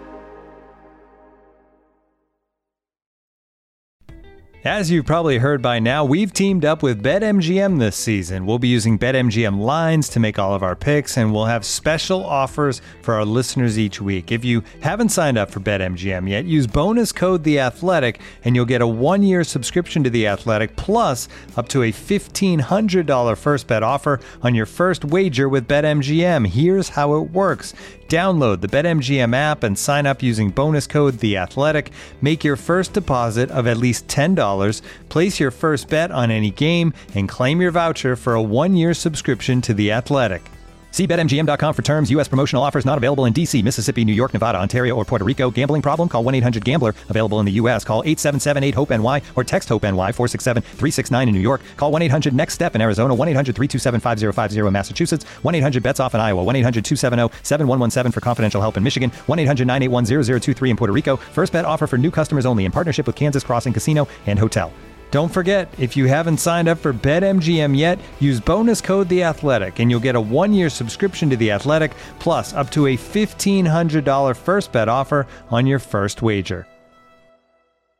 S11: As you've probably heard by now, we've teamed up with BetMGM this season. We'll be using BetMGM lines to make all of our picks, and we'll have special offers for our listeners each week. If you haven't signed up for BetMGM yet, use bonus code The Athletic, and you'll get a one-year subscription to The Athletic, plus up to a fifteen hundred dollars first bet offer on your first wager with BetMGM. Here's how it works. Download the BetMGM app and sign up using bonus code The Athletic. Make your first deposit of at least ten dollars, place your first bet on any game, and claim your voucher for a one-year subscription to The Athletic. See Bet M G M dot com for terms. U S promotional offers not available in D C, Mississippi, New York, Nevada, Ontario, or Puerto Rico. Gambling problem? Call one eight hundred gambler. Available in the U S. Call eight seven seven eight hope N Y or text HOPE-N Y four six seven three six nine in New York. Call one eight hundred next step in Arizona. one eight hundred three two seven five zero five zero in Massachusetts. one eight hundred bets off in Iowa. one eight hundred two seven zero seven one one seven for confidential help in Michigan. one eight hundred nine eight one zero zero two three in Puerto Rico. First bet offer for new customers only in partnership with Kansas Crossing Casino and Hotel. Don't forget, if you haven't signed up for BetMGM yet, use bonus code The Athletic, and you'll get a one-year subscription to The Athletic, plus up to a fifteen hundred dollars first bet offer on your first wager.